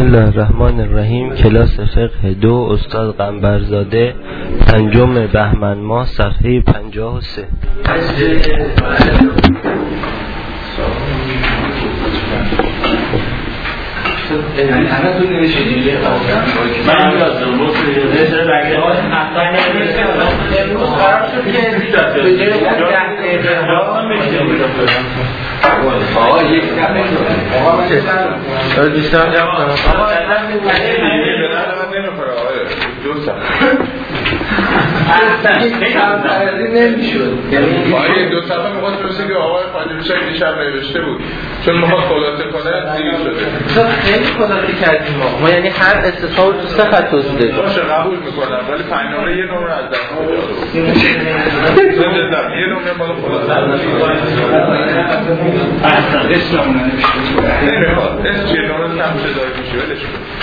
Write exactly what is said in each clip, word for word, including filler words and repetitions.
الله الرحمن الرحیم. کلاس فقه دو، استاد قنبرزاده، پنجم بهمن ماه، صفحه پنجاه و سه. یعنی همه تو نوشیدی من یادم بود نظر بگه اصلا امروز قرار شد که به جای ده دقیقه آقا یک کفه آقا چه بیشتر جمع کنم آقا نمیخوره آقای دو ساعت نمیشد آقای دو ساعت میخواست برسه که آقای خانجوری شاید دیشب نوشته بود چون میخواد خلاصه کنه دیگه شده خیلی خلاصه کردیم ما ما یعنی هر استثار تو سه خط توضیح دادیم باشه قبول میکنم ولی پنج نمره یه نمره از دست میدارم یه نمره بالا خلاصه اسم همونه نمیخواد اسم چیه نمره کمشه داری میشه ولش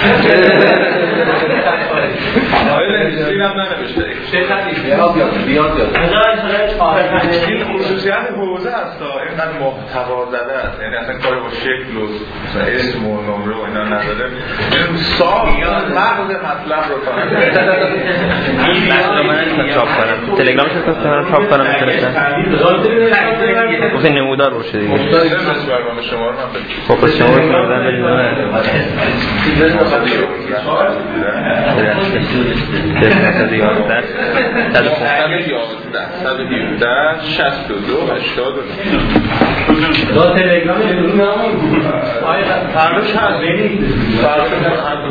کن آیل نویسین هم ننوشته بیاد بیاد این خصوصیت حوزه هست اینقدر محتوا زده است یعنی اصلا کاری با شکل و اسم و نمره و اینا نداره این سال مغز مطلب رو کنم این مطلب من نمیتونم چاپ کنم تلگرامش هست کنم چاپ کنم میتونستم گفت نمودار باشه دیگه مستاده مثل برنامه شما رو من بگیم خب پس شما رو کنم بریم صد و یازده صد و هفده شصت و دو هشتاد و نه دا تلگرام بدون نمون فرمش هست فرمش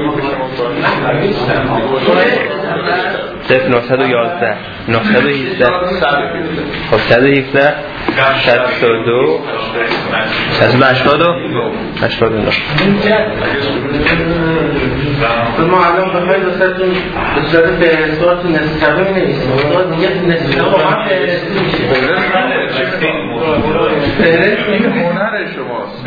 صفر نهصد و یازده نهصد و هفده خب صد و هفده شصت و دو صد و هشتاد و هشتاد و نه ما الان بخواهید دوستتون به صورت فهرستوار تو نصف شبه می نویسیم میگه نصف شبه با هم فهرستی میشه فهرست این هنر شماست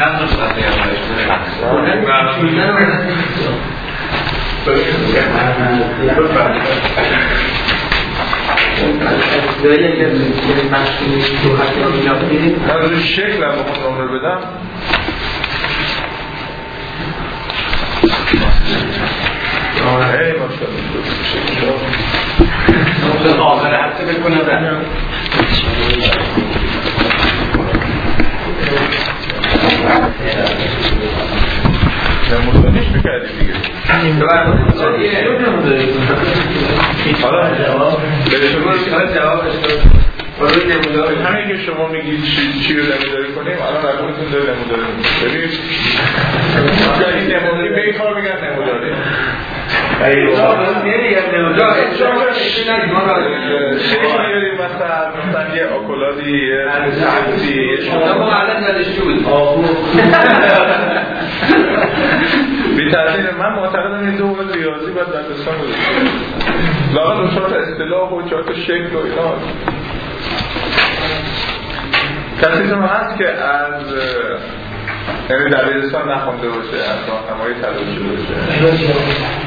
من روی شکل هم بخون نمره بدم ای ماشاءالله آخر حتی بکنه برم نمودانیش بکردی دیگه حالا جوابش برای نموداری همین که شما میگید چی رو نموداری کنیم الان رقمتون داره نموداری ببینید این نموداری به این کار میگن نموداری شکل میاریم مثلا یه آکولادی یه عکسی یه شما ما الان نداشتی بود بی تحصیل من معتقدم این دو باید ریاضی باید در دستان بودید لاغت اون چهار تا اصطلاح و چهار تا شکل و اینا کسیتون هست که از یعنی در دبیرستان نخونده باشه از راهنمایی طلب شده باشه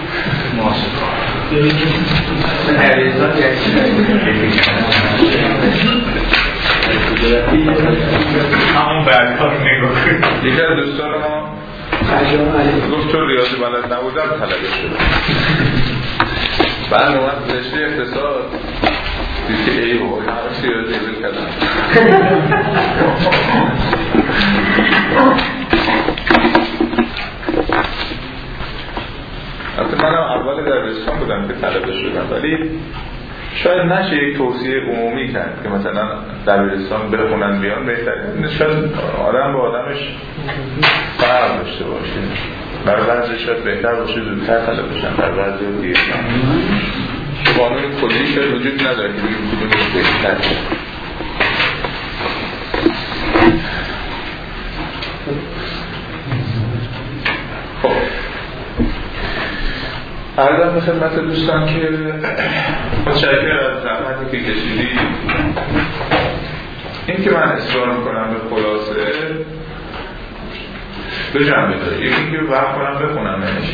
همون برکار نگاه کنید یکی از دوستان ما گفت چون ریاضی بلد نبودم طلبه شده بعد اومد رشته اقتصاد دیگه ای بابا همه ریاضی بل کردم البته منم اول دبیرستان بودم که طلبه شدم ولی شاید نشه یک توصیه عمومی کرد که مثلا دبیرستان بخونن بیان بهتره شاید آدم با آدمش فرق داشته باشه برای بعضی شاید بهتر باشه زودتر طلب بشن برای بعضی رو دیگه قانون کلی شاید وجود نداره که بگیم کدومش بهتر خب عرضم به خدمت دوستان که متشکر از زحمتی که کشیدی این که من اصرار میکنم به خلاصه دو جنبه داره یکی که وقت کنم بخونم منش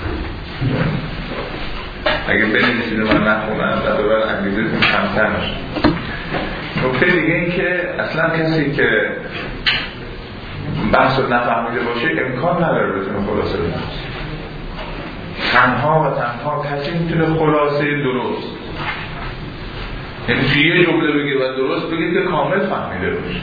اگه بنویسید من نخونم در ببر انگیزه کمتر نشه نکته دیگه این که اصلا کسی که بحث رو نفهمیده باشه امکان نداره بتونه خلاصه بنویسه تنها و تنها کسی میتونه خلاصه درست، یعنی توی یه جمله بگیر و درست بگیر که کامل فهمیده باشه.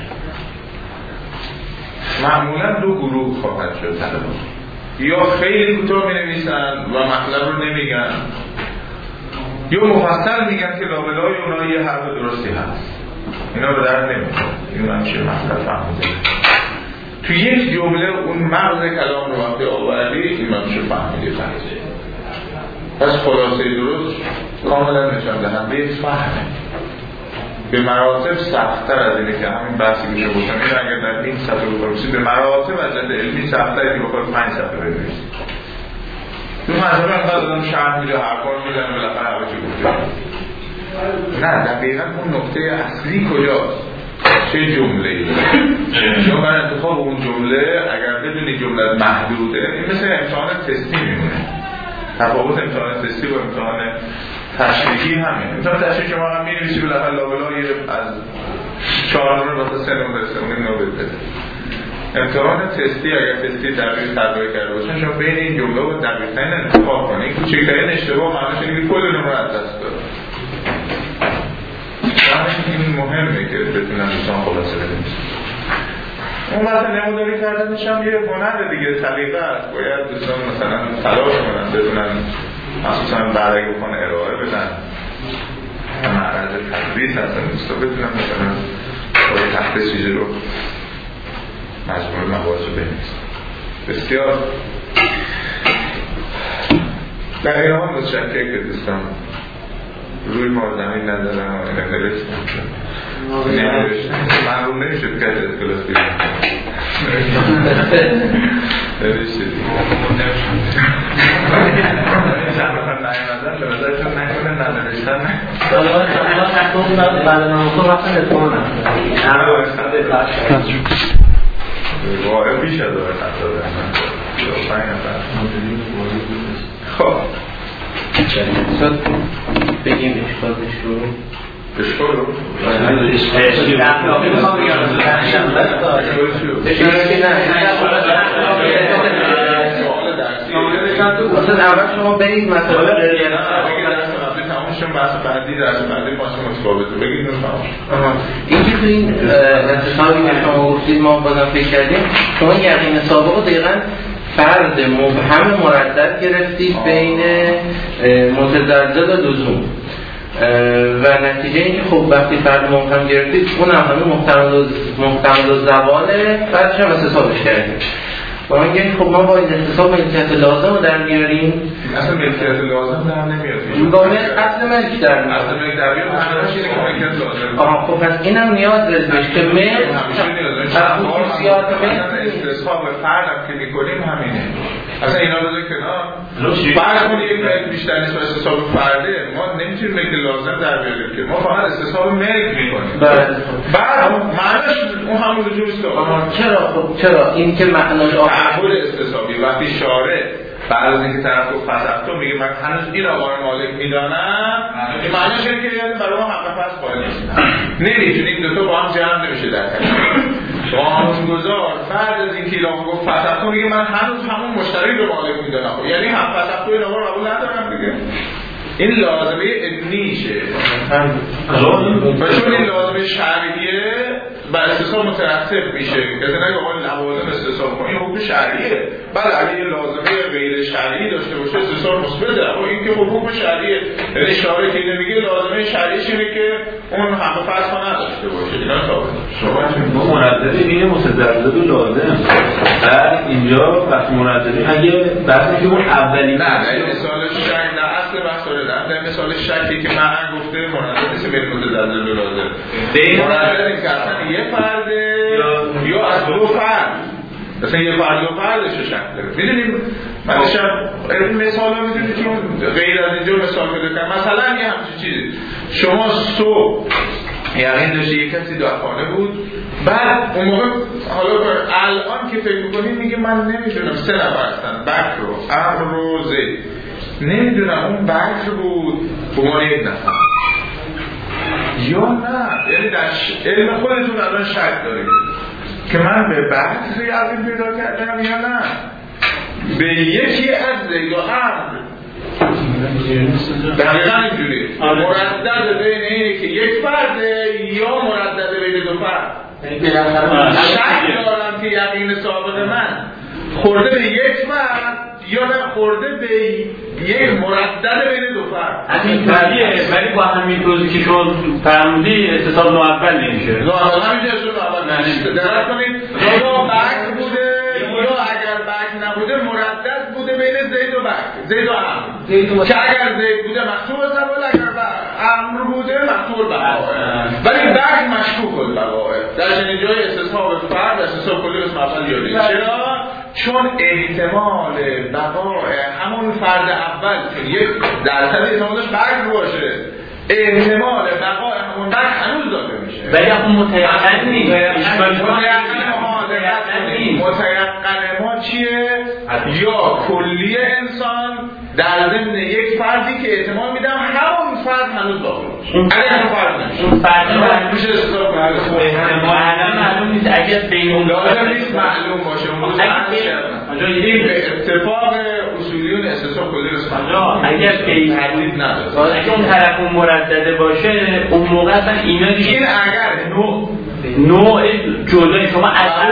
معمولا دو گروه خواهد شد طلبه، یا خیلی کوتاه می‌نویسن و مطلب رو نمیگن، یا مفصل میگن که لابلای اونها یه حرف درستی هست، اینا به درد نمیخوره. این همیشه مطلب فهمیده. تو یک جمله اون مغز کلام رو وقتی آوردی این همیشه فهمیده فرضه. پس خلاصه درست کاملا نشان دهنده فهمه. به مراتب سخت‌تر از اینه که همین بحثی میشه باشم، این اگر در این صفحه بکنید به مراتب از جد علمی سخت‌تره که بخواد پنج صفحه بنویسید. تو مذهب انقدر آدم شرح میده، حرفا رو میزنه، بالاخره همه چی گفته. نه، دقیقاً اون نقطه اصلی کجاست؟ چه جمله‌ای؟ چون بر انتخاب اون جمله اگر بدونی جمله محدوده، این مثل امتحان تستی میمونه. تفاوت امتحان تستی با امتحان تشریحی همین. امتحان تشریحی شما هم می‌نویسی بالاخره لابلای از چهار نمره واسه سه نمره سه نمره بده. امتحان تستی اگر تستی دقیق طراحی کرده باشن شما بین این جمله رو دقیقاً انتخاب کنید. کوچکترین اشتباه معنیش اینه که کل نمره از دست بره. این مهمه که بتونن دوستان خلاصه بدیم. اون وقت نموداری کردنش هم یه هنر دیگه، سلیقه است. باید دوستان مثلا تلاش کنن بدونن، مخصوصا بعد اگه بخوان ارائه بدن معرض تدریس هستن، دوستان بدونن مثلا باید تحت چیزی رو مجموعه مباحث رو بنویسن. بسیار در این حال متشکر که دوستان روی ما زمین ندارن و اینه نوشتن نوشتن معلوم نمیشد که از کلاس بیرون نوشته دیگه چند بخواه نایمدن به نظرشون نکنه ننوشتن بعد ناموکو وقتا نتوان واقعا بیش از داره خطا خب بگیم اشکالش رو اشکال رو؟ اشکال اول شما برید مثلا تمامشون بحث بعدی درس بعدی ماشین متفاوته بگید نفهم این که تو این انتخابی که شما گفتید ما بازم فکر کردیم، شما یقین سابق دقیقا فرد مبهم مردد گرفتید بین متزلزل و لزوم و نتیجه این که خب وقتی فرد مبهم گرفتید اون هم همه محتمل و زواله بعدش هم استثابش کردیم و من گفتیم خب ما با این استثاب ملکیت لازم رو در میاریم. اصلا ملکیت لازم در نمیاد، با اصل ملک در میاد، اصل ملک در میاد همش اینه که ملکیت لازم. آها خب پس اینم نیاز داره که ملک خصوصیات ملک استصحاب فرد که میکنیم همینه. اصلا اینا رو کنار فرق کنه یک ملک بیشتر نیست و استصحاب فرده ما نمیتونیم ملک لازم در بیاریم که ما فقط استصحاب ملک میکنیم. بعد معنیش اون همون جوست. چرا خب چرا این که معناش تعهد استصحابی وقتی شارع بعد از اینکه طرف گفت فسختو میگه من هنوز این آقای مالک میدانم، این معنیش اینه که برای ما حق فسخ قائل نیستم. نمیتونیم دو تا با هم جمع نمیشه در کلمه. قانونگذار فرد از اینکه اعلام گفت فسختو میگه من هنوز همون مشتری رو مالک میدانم، یعنی حق فسختو این آقا رو قبول ندارم دیگه. این لازمه ابنیشه و چون این لازمه شرعیه بر استصحاب مترتب میشه که نگه آقا لوازم استصحاب کنی حکم شرعیه. بله اگه لازمه غیر شرعی داشته باشه استصحاب مثبته، اما این که حکم شرعیه یعنی اشاره که نمیگه لازمه شرعیش اینه که اون حق فسخ نداشته باشه. اینا ثابت شما ما مرددی بین متزلزل و لازم بعد اینجا وقتی مرددی اگه بحثی که اون اولی نه در مثال شک نه اصل بحث رو در مثال شکی که من گفته مردد نیست بین متزلزل و لازم مردد این که اصلا یه فرده یا از دو فرد مثلا یه فرد و فردش رو شک داره. میدونیم من شب این مثال ها میدونید چون غیر از اینجا مثال بده کنم مثلا یه همچین چیزی شما صبح یقین داشته یک کسی دعاخانه بود بعد اون موقع حالا الان که فکر میکنید میگه من نمیدونم سه نفر هستن بکر رو عمرو رو زید نمیدونم اون بکر بود بمان یک نفر یا نه یعنی در علم خودتون الان شک دارید که من به بکر یقین پیدا کردم یا نه به یکی از زید و عمرو دقیقاً اینجوری مردد بین اینه که یک فرده یا مردد بین دو فرد. شک دارم که یقین سابق من خورده به یک فرد یا نه خورده به یک مردد بین دو فرد. همین طریقه ولی با همین توضیحی که شما فرمودی اتصال نوع اول نمیشه. نوع اول همینجا اتصال اول نمیشه. دقت کنید یا بک بوده یا اگر بک نبوده مردد بوده بین زید و بک، زید و امر، که اگر زید بوده مقصور زبال، اگر امر بوده مقصور بقایه، ولی بک مشکوک البقایه. در چنین جای استثناء به فرد استثناء کلی اسم اول یاری. چرا؟ چون احتمال بقای همون فرد اول که یک درصد احتمالش بک باشه، احتمال بقای همون بک هنوز داده میشه. ولی اون متیقن نیست. متیقن ما چیه؟ یا کلی انسان در ضمن یک فردی که احتمال میدم همون فرد هنوز داخل باشه. اگر همون فرد نمیشه اون فرد میشه استثناء کنه. احتمالاً معلوم نیست اگر بین اون لازم نیست معلوم باشه. اون روز اونجا این به اتفاق اصولیون استثناء کلی اسم اگر بین حدود نداره، اگر اون طرف اون مردده باشه اون موقع اصلا اینا دیگه این اگر نوع نوع جدا شما اصلا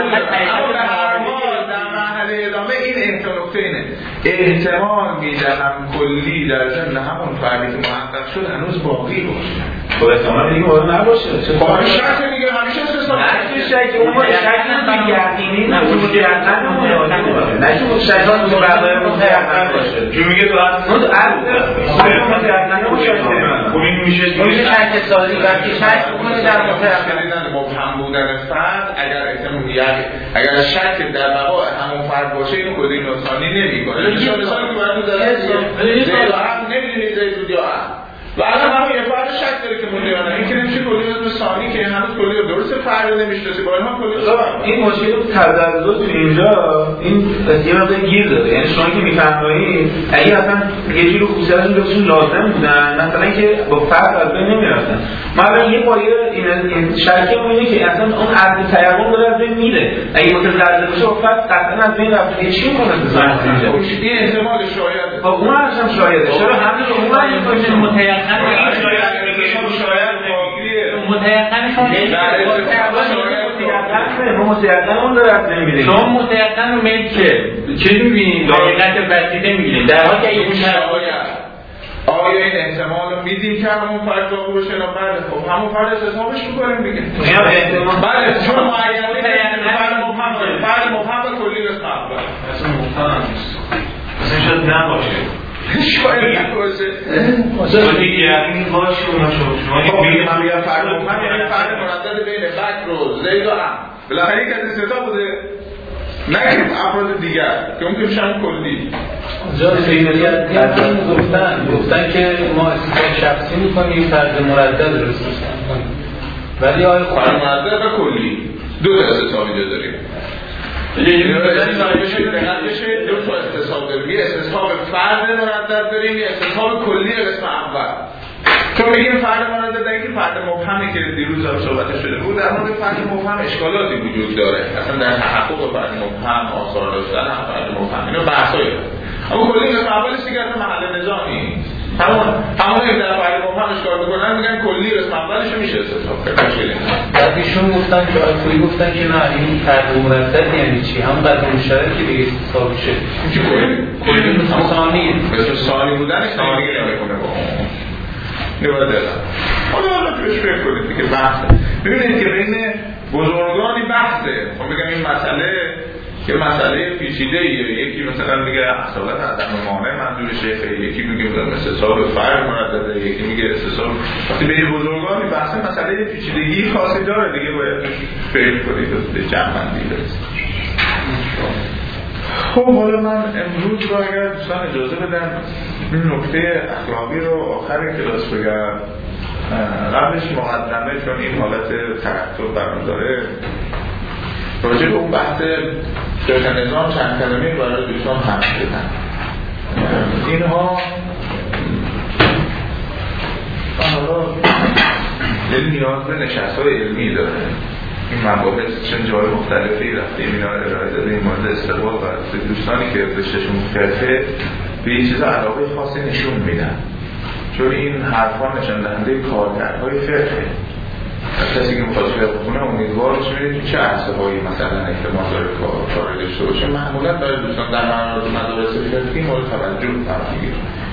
ادامه این احتمال اینه احتمال میدهم کلی در ضمن همون فردی که محقق شد هنوز باقی باشه. خب احتمال دیگه باید نباشه. با شک دیگه همیشه استثناء نه شک اون شک یقینی نه متیقن نه چون شکات رو برای متیقن باشه. چون میگه تو اصلا تو اصلا متیقن نمیشه. خب این میشه میشه شک سازی وقتی شک بکنه در متیقن مبهم بودن فرد اگر احتمال یعنی اگر شک در بقای همون فرد باشه اینو کدی نوسانی نمیکنه. مثال مثالی که باید داره زید و هم نمیدونید زید بود یا هم و الان همون یه فرد شک داره که مونده یا نه. این که نمیشه کلی اسم ثانی که هنوز کلی رو درست فرد نمیشناسه با اینها کلی اسم. این مشکل تردد تو اینجا این یه مقدار گیر داره. یعنی شما که میفهمید اگه اصلا یه جور خصوصیاتشون بهشون لازم بودن مثلا که با فرد از بین نمیرفتن. ما الان یه پایه این شرکه اینه که اصلا اون عدد تیمم داره از بین میره. اگه متزلزل بشه فرد قطعا از بین رفته. چی میکنه مثلا اینجا؟ این احتمال شاید. خب اون هم شایده. چرا همین اون هم متيقن متيقن اون داره از نمیده. شما متيقن رو میگه چه میبینید؟ دقیقت بسیده میبینید در حالی که این شرایط آیا این احتمال رو میدیم که همون فرد باقی باشه یا بله؟ خب همون فرد استثناءش میکنیم دیگه. بله چون معینه فرد مبهم داریم. فرد مبهم و کلی اسم اول اصلا مبهم نیست. اصلا شاید نباشه. شاید نباشه. اصلا دیگه یعنی باشه اونا شد. شما میگید من میگم فرد مبهم یعنی فرد مردد بین بکر و زید و هم. بالاخره یک از استثنا بوده. نه افراد دیگر که ممکن شن کلی. جا خیلیت گفتن گفتن که ما استثناء شخصی میکنیم فرد مردد رو استثناء میکنیم. ولی آیا فرد مردد و کلی دو تا استثناء اینجا داریم. یعنی بشه دو تا استثناء داریم. یه استثناء فرد مردد داریم، یه استثناء کلی اسم اول. چون میگیم فرد مردد در اینکه فرد مبهمی که دیروز هم صحبت شده بود در مورد فرد مبهم اشکالاتی وجود داره. اصلا در تحقق فرد مبهم آثار داشتن هم فرد مبهم اینو بحثایی داره. اما کلی اسم اولش دیگه اصلا محل نزاع نیست. همون همون که در فرد مبهم اشکال میکنن میگن کلی اسم اولش میشه استثناء کرد. بعد ایشون گفتن که آقای گفتن که نه این فرد مردد یعنی چی؟ هم قدر مشترک که دیگه استثناء میشه. چی کلی؟ کلی مثل ثانی. مثل ثانی بودنش ثانی نمیکنه با نوار دلم. حالا حالا توش فکر کنید دیگه بحثه. ببینید که بین بزرگانی بحثه. خب بگم این مسئله که مسئله پیچیده ایه. یکی مثلا میگه اصالت عدم مانع منظور شیخه، یکی میگه استثناء فرد مردده، یکی میگه استثناء. وقتی بین بزرگانی بحثه مسئله پیچیدگی خاصی داره دیگه باید فکر کنید و به جمع‌بندی برسید. خب حالا من امروز رو اگر دوستان اجازه بدن این نکته اخلاقی رو آخر کلاس بگم. قبلش مقدمه چون این حالت ترتب برام داره راجع به اون بحث فقه نظام چند کلمه‌ای برای دوستان هم بدن. اینها حالا دل نیاز به نشست‌های علمی داره. این مباحث چند جای مختلفی رفتیم اینا ارائه داده این مورد استقبال و دوستانی که رشتهشون مختلفه به یه چیز علاقه خاصی نشون میدن، چون این حرفا نشان دهنده کارکردهای فقهه. کسی که میخواد فقه کنه امیدوار بشه چه عرصه‌هایی مثلا احتمال داره کار داشته باشه. معمولا برای دوستان در مدارس فقهی مورد توجه قرار میگیره.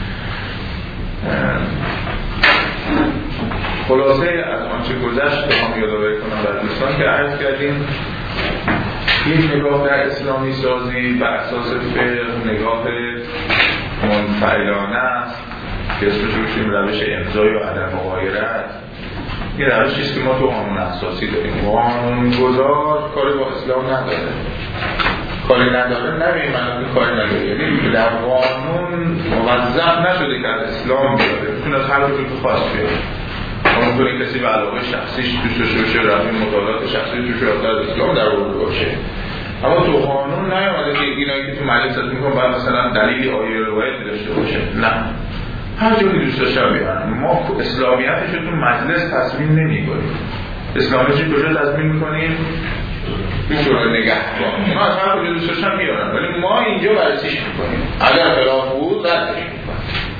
خلاصه از آنچه گذشت بخوام یادآوری کنم برای دوستان که عرض کردیم، یک نگاه در اسلامی سازی بر اساس فقه نگاه منفعلانه است که اسمش روشیم روش امضای و عدم مغایرت. این روشی است که ما تو قانون اساسی داریم. قانونگذار کاری با اسلام نداره، کاری نداره نبید من که کاری نداره، یعنی در قانون موظف نشده که از اسلام بیاره، میتونه از هر کجا که خواست بیاره. اونطوری کسی به علاقه شخصیش توش داشته باشه، رفت مطالعات شخصی توش رفته از اسلام در آورده باشه، اما تو قانون نیامده که اینایی که تو مجلس ازت میکنم باید مثلا دلیلی آیه روایتی داشته باشه. نه، هر جایی دوست داشته بیارن. ما اسلامیتش رو تو مجلس تصمیم نمی‌کنیم. اسلامیتش رو کجا تصمیم می‌کنیم؟ تو شورای نگهبان. ما از هر کجا دوست داشتن میارن، ولی ما اینجا بررسیش می‌کنیم. اگر خلاف بود ردش می‌کنیم.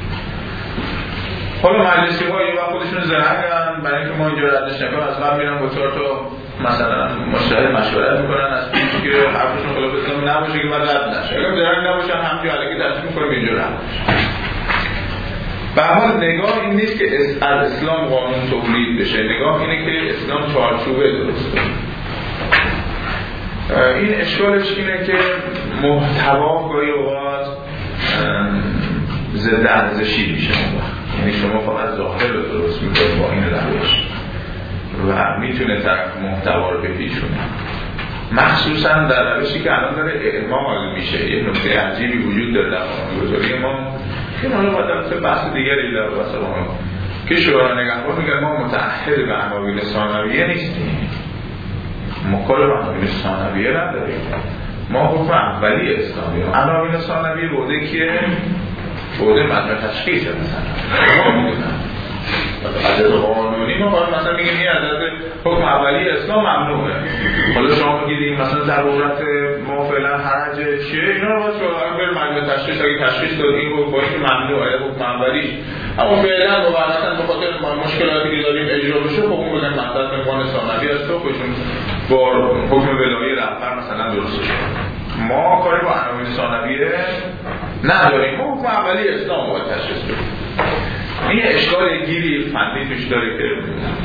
حالا مجلسی ها یه وقت خودشون زرنگن، برای اینکه ما اینجا ردش نکنیم از قبل میرن با چهار تا مثلا مشاهد مشورت میکنن از پیش که حرفشون خلاف اسلام نباشه که بعد رد نشه. اگر زرنگ نباشن همینجا الکی تصمیم می‌کنیم اینجا رد بشه. به هر حال نگاه این نیست که از اسلام قانون تولید بشه، نگاه اینه که اسلام چارچوبه درست کنه. این اشکالش اینه که محتوا گاهی اوقات ضد ارزشی میشه، یعنی شما فقط ظاهر رو درست میکنید با این روش و میتونه طرف محتوا رو بپیچونه، مخصوصا در روشی که الان داره اعمال میشه. یه نکته عجیبی وجود داره در قانون‌گذاری ما که ما رو باید بحث دیگری در واسه ما که شورای نگهبان میگن ما متعهد به عناوین ثانویه نیستیم، ما کار به عناوین ثانویه نداریم، ما حکم اولی اسلامی عناوین ثانویه بوده که بوده مدرک تشخیص مثلا ما میدونم عدد قانونی ما باید مثلا میگیم این عدد حکم اولی اسلام ممنوعه. حالا شما بگیدیم مثلا ضرورت ما فعلا حرج چیه، اینا رو باید شما بر مدرک تشخیص اگه تشخیص داد این حکم باید که ممنوعه حکم اولی، اما فعلا و بعدا به خاطر مشکلاتی که داریم اجرا بشه حکم بودن مدرک امکان ثانوی است و خودشون با حکم ولایی رهبر مثلا درست شد. ما کاری با عناوین ثانویه نداریم، ما حکم اولی اسلام باید تشخیص بدیم. این اشکال گیری فنی توش داره که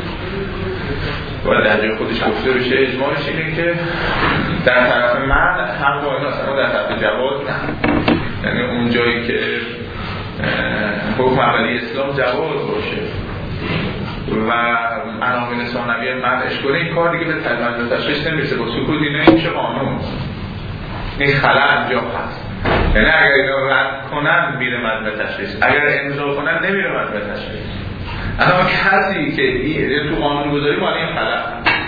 باید در جای خودش گفته بشه. اجمالش اینه که در طرف من هم با این اصلا در طرف جواز نه، یعنی اون جایی که حکم اولی اسلام جواز باشه و عناوین ثانویه من اشکال این کار دیگه به تجمع تشخیص نمیرسه، با سکوت اینا این میشه قانون. این خلأ اینجا هست، یعنی اگر اینا رد کنن میره مدرک تشخیص، اگر امضا کنن نمیره مدرک تشخیص. اما کسی که این تو قانون گذاری مال این خلأ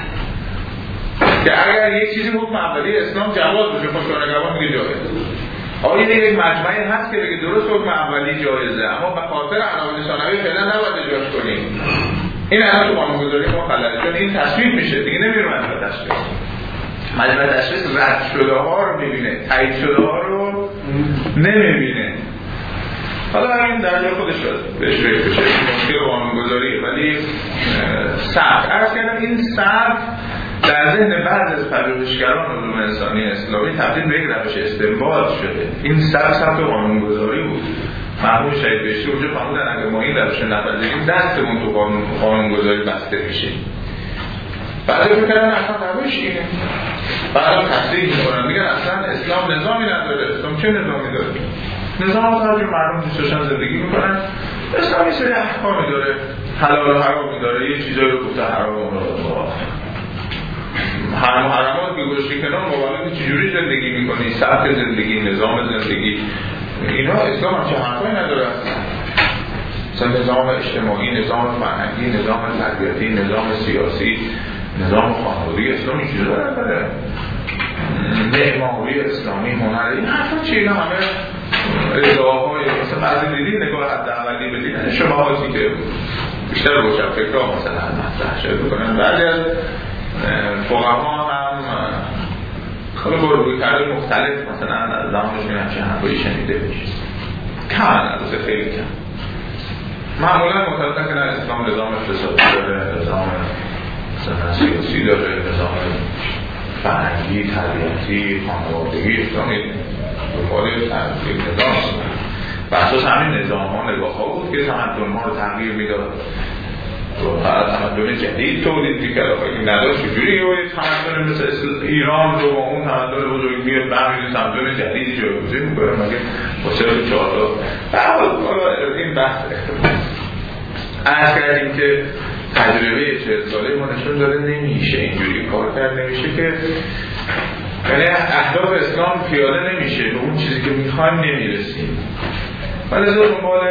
که اگر یک چیزی حکم اولی اسلام جواز بشه خب شورای نگهبان میگه جایزه. آیا یک مجمعی هست که بگه درست حکم اولی جایزه اما به خاطر عناوین ثانوی فعلا نباید اجراش کنیم. این الان تو قانون گذاری ما خلأ، چون این تصویب میشه دیگه نمیره مدرک تشخیص. مجمع تشخیص رد شده ها رو میبینه، تایید شده ها رو نمیبینه. حالا این در جای خودش بهش فکر بشه مشکل قانون‌گذاریه، ولی صرف عرض کردم این صرف در ذهن بعض از پژوهشگران علوم انسانی اسلامی تبدیل به یک روش استنباط شده. این صرف صرف قانون‌گذاری بود. مرحوم شهید بهشتی اونجا فرمودن اگه ما این روش نپذیریم دستمون تو قانون قانون‌گذاری بسته میشه. بعد فکر کردن اصلا روش اینه، بعد تصدیق میکنن میگن اصلا اسلام نظامی نداره. اسلام چه نظامی داره؟ نظام ها تا مردم دوستشان زندگی میکنن. اسلام یه سری احکامی داره، حلال و حرامی داره، یه چیزایی رو گفته حرام و حرام و حرامات که گوشتی کنان مبالغ چجوری زندگی میکنی، سبک زندگی، نظام زندگی، اینا اسلام هم چه حرفایی نداره. مثلا نظام اجتماعی، نظام فرهنگی، نظام تربیتی، نظام سیاسی، نظام خانوادگی اسلامی چیزا داره، معماری اسلامی، هنری، این حرفا چیه؟ اینا همه ادعاهای مثلا بعضی دیدین نگاه حداقلی بدین شباهاتی که بیشتر روشنفکرها مثلا مطرح شده میکنن. بعضی از فقها هم خیلی با رویکردهای مختلف مثلا از زمانش میگن چه حرفایی شنیده بشه. کم البته خیلی کم. معمولا معتقدن که نه اسلام نظام اقتصادی داره، نظام مثلا سیاسی داره، نظام فرهنگی، تربیتی، خانوادگی، اسلامی دنبال تغییر نظام و اساس همین نظام ها نگاه ها بود که تمدن ها رو تغییر میداد و بعد تمدن جدید تولید میکرد. این نداشت چجوری یه تمدن مثل ایران رو با اون تمدن بزرگ میاد برمی‌داره تمدن جدیدی جایگزین میکنه مگه با صرف چهار تا. حالا این بحث عرض کردیم که تجربه چهل ساله ما نشون داره نمیشه اینجوری کار کرد، نمیشه که یعنی اهداف اسلام پیاده نمیشه، به اون چیزی که میخوایم نمیرسیم. ولی از دنبال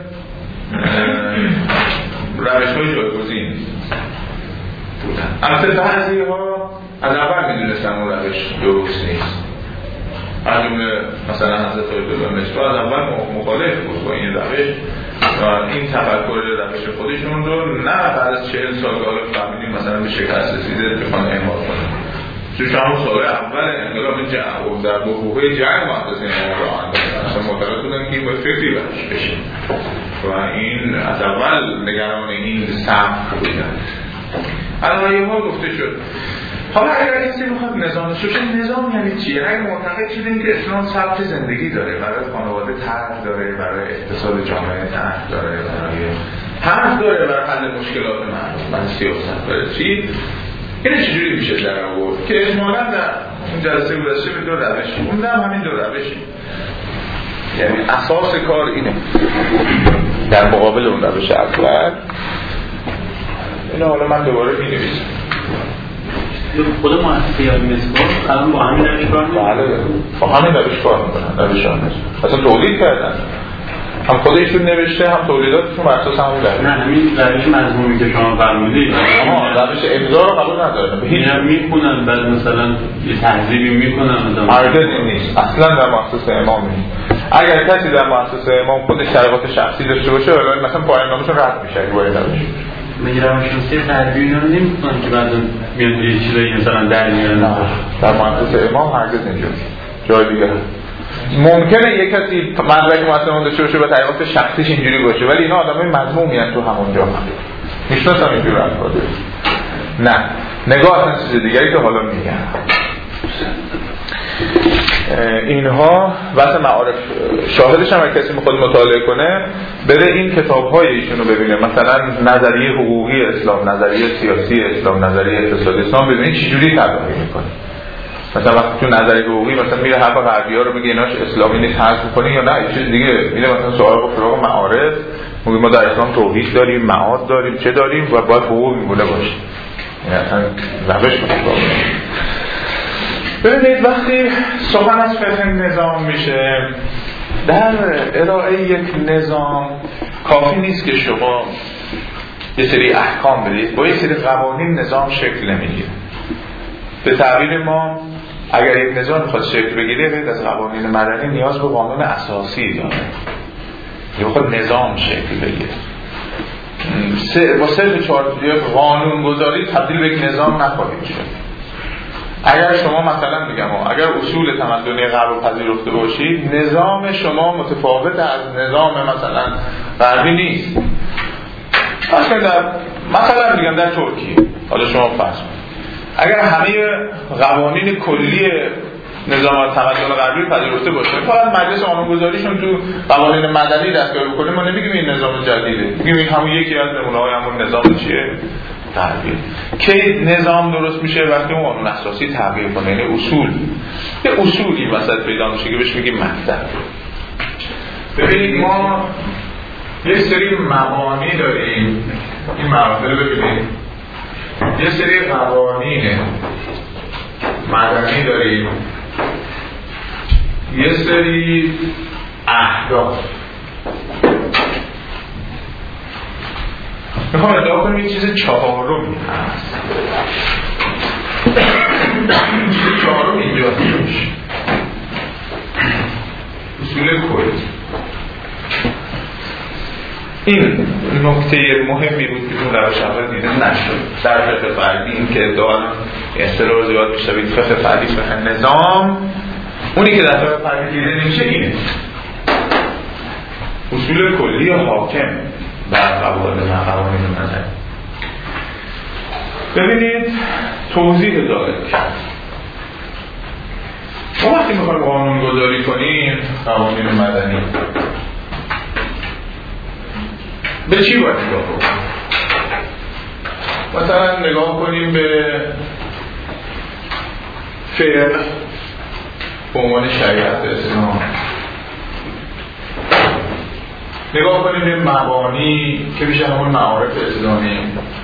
روش های جایگزین بودن. البته بعضی ها از اول میدونستن اون روش درست نیست. از جمله مثلا حضرت آیت‌الله مصباح از اول مخالف بود با این روش و این تفکر روش خودشون رو نه بعد از چهل سال که حالا فهمیدیم مثلا به شکست رسیده بخوان اعمال کنن. چون همون سال اول انقلاب جنگ در بحبوحه جنگ مؤسسین امام را انداختن، اصلا معتقد بودن که این باید فکری برش بشه و این از اول نگران این سبک بودن. علایه ها گفته شد. حالا اگر این سری بخواد نظام شوشه، نظام یعنی چیه؟ اگر معتقد شدیم که اسلام سبک زندگی داره، برای خانواده طرح داره، برای اقتصاد جامعه طرح داره، برای طرح داره برای حل مشکلات مردم، برای سیاست، برای چی؟ این چجوری میشه در آورد که اجمالاً در اون جلسه گذشته به دو روش خوندم، همین دو روشی، یعنی اساس کار اینه در مقابل اون روش اول. اینو حالا من دوباره می‌نویسم. خود مؤسسه یادی مصباح الان با همین روش کار می‌کنه. بله با همین روش کار می‌کنن. روشان اصلا تولید کردن، هم خودشون نوشته هم تولیداتشون بر اساس همین روش. نه همین روش مضمونی که شما فرمودید، آها روش امضا رو قبول ندارن، هیچ میخونن بعد مثلا یه تهذیبی میکنن. هرگز این نیست، اصلا در مؤسسه امام نیست. اگر کسی در مؤسسه امام خودش شرایط شخصی داشته باشه ولی مثلا پایان نامه‌شون رد میشه با این روش. میگیرمشون تربیت اینا رو نمی‌کنن که بعد میاد یه چیزایی مثلا در میارن. در مؤسسه امام هرگز اینجوری جای دیگه ممکنه یک کسی مدرک مؤسسه داشته باشه و تحقیقات شخصیش اینجوری باشه، ولی اینا آدمای مذمومی ان تو همونجا میشناسم اینجوری افراد. نه نگاه اصلا چیز دیگری که حالا میگم. اینها واسه معارف شاهدش هم اگه کسی میخواد مطالعه کنه بره این کتاب‌های ایشونو ببینه، مثلا نظریه حقوقی اسلام، نظریه سیاسی اسلام، نظریه اقتصادی اسلام، ببینید چه جوری طراحی میکنه. مثلا وقتی تو نظریه حقوقی مثلا میره حرف غربی‌ها رو میگه ایناش اسلامی نیست حذف می‌کنه یا نه یه چیز دیگه میره مثلا سوال با فراغ معارف میگه ما در اسلام توحید داریم، معاد داریم، چه داریم و باید حقوق میمونه باشه. یعنی اصلا روش متفاوته. ببینید وقتی سخن از فقه نظام میشه، در ارائه یک نظام کافی نیست که شما یه سری احکام بدید، با یه سری قوانین نظام شکل نمیگیره. به تعبیر ما اگر یک نظام میخواد شکل بگیره غیر از قوانین مدنی نیاز به قانون اساسی داره، یا خود نظام شکل بگیره. با صرف چهار قانون گذاری تبدیل به یک نظام نخواهید شد. اگر شما مثلا میگم اگر اصول تمدنی غرب پذیرفته باشید، نظام شما متفاوت از نظام مثلا غربی نیست. مثلا در مثلا میگم در ترکیه، حالا شما فرض کنید اگر همه قوانین کلی نظام تمدن غربی پذیرفته باشه، فقط مجلس قانونگذاریشون تو قوانین مدنی دستکاری بکنه، ما نمیگیم این نظام جدیده، میگیم این همون یکی از نمونه‌های همون نظام چیه؟ تغییر. که نظام درست میشه وقتی اون قانون اساسی تغییر کنه، یعنی اصول یه اصولی وسط پیدا میشه که بهش میگیم مبدأ. ببینید ما یه سری مبانی داریم، این مبادئ رو ببینید، یه سری قوانین مدنی داریم، یه سری اهداف. میخوام ادعا کنم یه چیز چهارمی هست. چیز چهارم اینجا هست، اصول کلی. این نکته مهمی بود که اون روش اول دیده نشد در فقه فردی، این که ادعا اصطلاح زیاد میشوید فقه فردی فقه نظام، اونی که در فقه فردی دیده نمیشه اینه. اصول کلی حاکم بر قواعد و قوانین مدنی. ببینید توضیح داره ما وقتی میخوایم قانون گذاری کنیم قوانین مدنی به چی باید نگاه کنیم؟ مثلا نگاه کنیم به فقه به عنوان شریعت اسلام، نگاه کنیم به مبانی که میشه همون معارف اسلامی،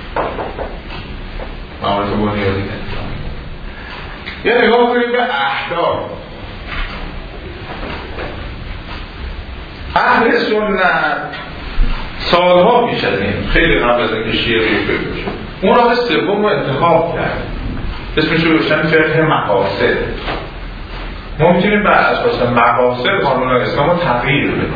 معارف بنیادی اسلامی، یا نگاه کنیم به احکام. اهل سنت سالها پیش از این، خیلی قبل از اینکه شیعه ریشه بشه، اون راه سوم رو انتخاب کرد، اسمش رو بشن فقه مقاصد. ما میتونیم بر اساس مقاصد قانون اسلام رو تغییر بدیم.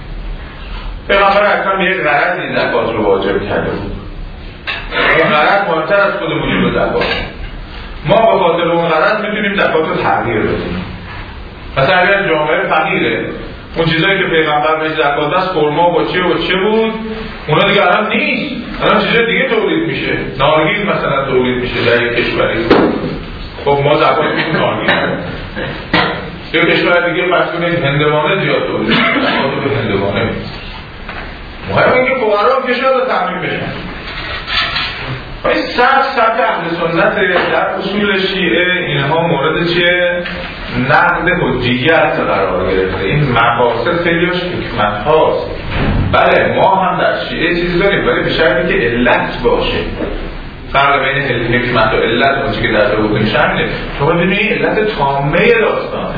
پیغمبر اکرم یک غرضی زکات رو واجب کرده بود، این غرض مهمتر از خود وجوب زکات. ما به خاطر اون غرض میتونیم زکات رو تغییر بدیم. مثلا اگر جامعه فقیره، اون چیزایی که پیغمبر بهش زکات است، خرما با چه و چه بود، اونا دیگه الان نیست، الان چیزای دیگه تولید میشه، نارگیل مثلا تولید میشه در یک کشوری. خب ما زکات میدیم نارگیل، یا کشور دیگه فرض کنید هندوانه زیاد تولید میشه، زکات رو به هندوانه میدیم. مهم اینکه فقرا هم کشور رو تامین بشن. این سبت سبت اهل سنت در اصول شیعه اینها مورد چیه؟ نقد حجیت قرار گرفته. این مقاصد خیلیش حکمت هاست. بله ما هم در شیعه چیزی داریم ولی به شرطی که علت باشه. فرق بین حکمت و علت اون چیزی که در بود میشه همینه. شما ببینید علت تامه داستانه.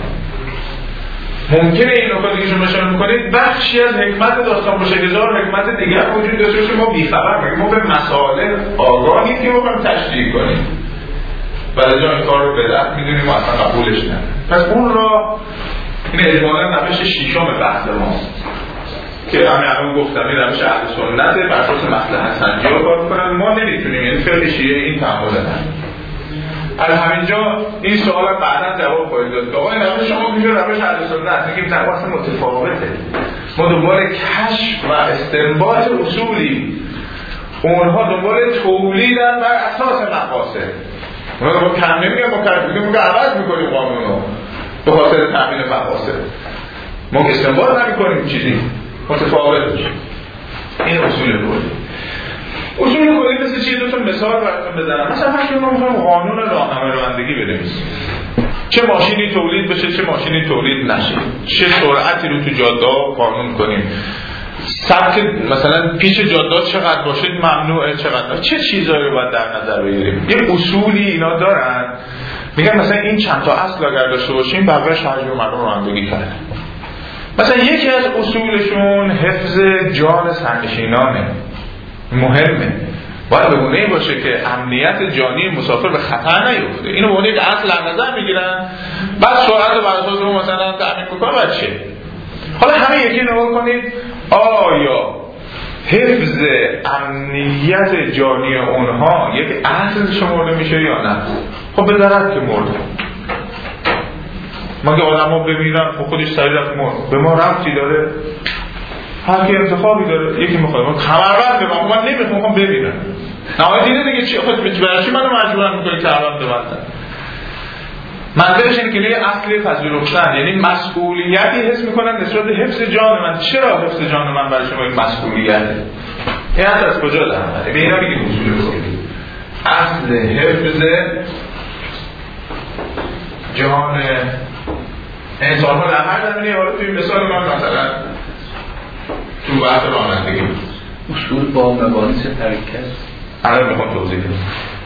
ممکنه این نکاتی که شما نشون میکنید بخشی از حکمت داستان باشه، هزار حکمت دیگر وجود داشته باشه، ما بیخبر بگیم، ما به مسائل آگاهی که میخوایم تشریح کنیم ولی جا این کار رو بدت میدونیم و اصلا قبولش نداریم. پس اون را این اجمالا روش شیشم بحث ماست که همین الان گفتم این روش اهل سنت بر اساس مصلحت سنجی رو کار کنن. ما نمیتونیم این فقه شیعه این تعامل نداریم. از همینجا این سوال بعدا جواب خواهید داد که آقا این روش شما میشه روش اهل سنت میگیم نه اصلا متفاوته. ما دنبال کشف و استنباط اصولی، اونها دنبال تولیدن بر اساس مقاصد. ما با کم نمیگم با کم میگم که عوض میکنیم قانونو به خاطر تامین مقاصد. ما استنباط نمیکنیم چیزی متفاوت میشه. این اصول کلی. اصول کلی مثل چیه؟ دو تا مثال براتون بزنم. مثلا فرض ما میخوایم قانون راهنمای رانندگی بنویسیم. چه ماشینی تولید بشه چه ماشینی تولید نشه. چه سرعتی رو تو جاده قانون کنیم. سبک مثلا پیش جاده چقدر باشه ممنوعه چقدر، چه چیزایی رو باید در نظر بگیریم. یه اصولی اینا دارن. میگن مثلا این چند تا اصل اگر داشته باشیم بقیه‌اش حجم مردم رانندگی کنه. مثلا یکی از اصولشون حفظ جان سرنشینانه. مهمه. باید به گونه‌ای باشه که امنیت جانی مسافر به خطر نیفته. اینو به عنوان یک اصل در نظر میگیرن. بعد سرعت رو بر اساس اون مثلا تامین میکنن بعد چه؟ حالا همه یکی نگاه کنید آیا حفظ امنیت جانی اونها یک اصل شمرده میشه یا نه؟ خب به ضرر که مرده. مگه آدم ها بمیرن خب خودش سریع رفت مرد به ما ربطی داره؟ هر کی انتخابی داره. یکی میخواد من کمربند ببندم، من نمیخوام ببینم. نهایت اینه دیگه چی خود برای منو مجبورن میکنه کمربند ببندم. منظورش اینه که یه اصلی پذیرفتن، یعنی مسئولیتی حس میکنن نسبت به حفظ جان من. چرا حفظ جان من برای شما یک مسئولیته؟ این اصل از کجا در اومده؟ به اینا میگیم اصول کلی. اصل حفظ جان انسان ها در هر زمینه. حالا توی مثال من مثلا تو بحث رانندگی اصول با مبانی چه ترکیب؟ الان میخوام توضیح بدم.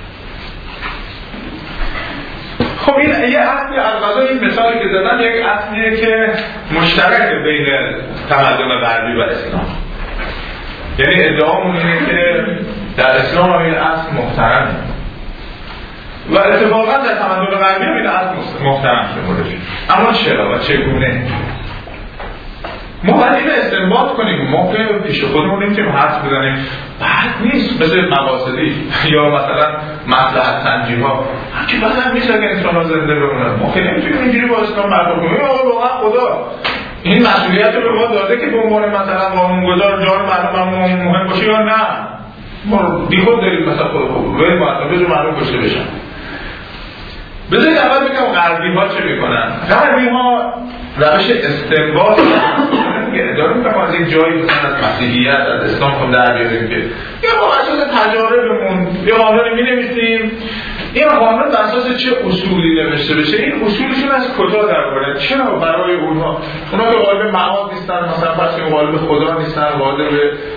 خب این یه اصلی البته این مثالی که زدم یک اصلیه که مشترک بین تمدن غربی و اسلام. یعنی ادعامون اینه که در اسلام این اصل محترمه و اتفاقا در تمدن غربی هم این اصل محترم شده. اما چرا و چگونه؟ ما باید این استنباط کنیم. ما که پیش خودمون نمیتونیم حدس بزنیم بعد نیست مثل مقاصدی یا مثلا مصلحت سنجی ها که بعد هم میشه که انسان ها زنده بمونن. ما که نمیتونیم اینجوری با اسلام برخورد کنیم آقا واقعا خدا این مسئولیت رو به ما داده که به عنوان مثلا قانونگذار جان مردم مهم باشه یا نه. ما بیخود داریم مثلا خود خود باید مردم مردم کشته بشن. بذارید اول بگم غربی ها چه میکنن. غربی ها روش استنباط داریم میکنم از یک جایی مثلا از مسیحیت از اسلام کم در بیاریم که یا با اساس تجاربمون یه قانون می نویسیم، این قانون بر اساس چه اصولی نوشته بشه، این اصولشون از کجا درباره، چرا برای اونها اونها که قالب معاد نیستن، مثلا فرض کنیم قالب خدا نیستن، قالب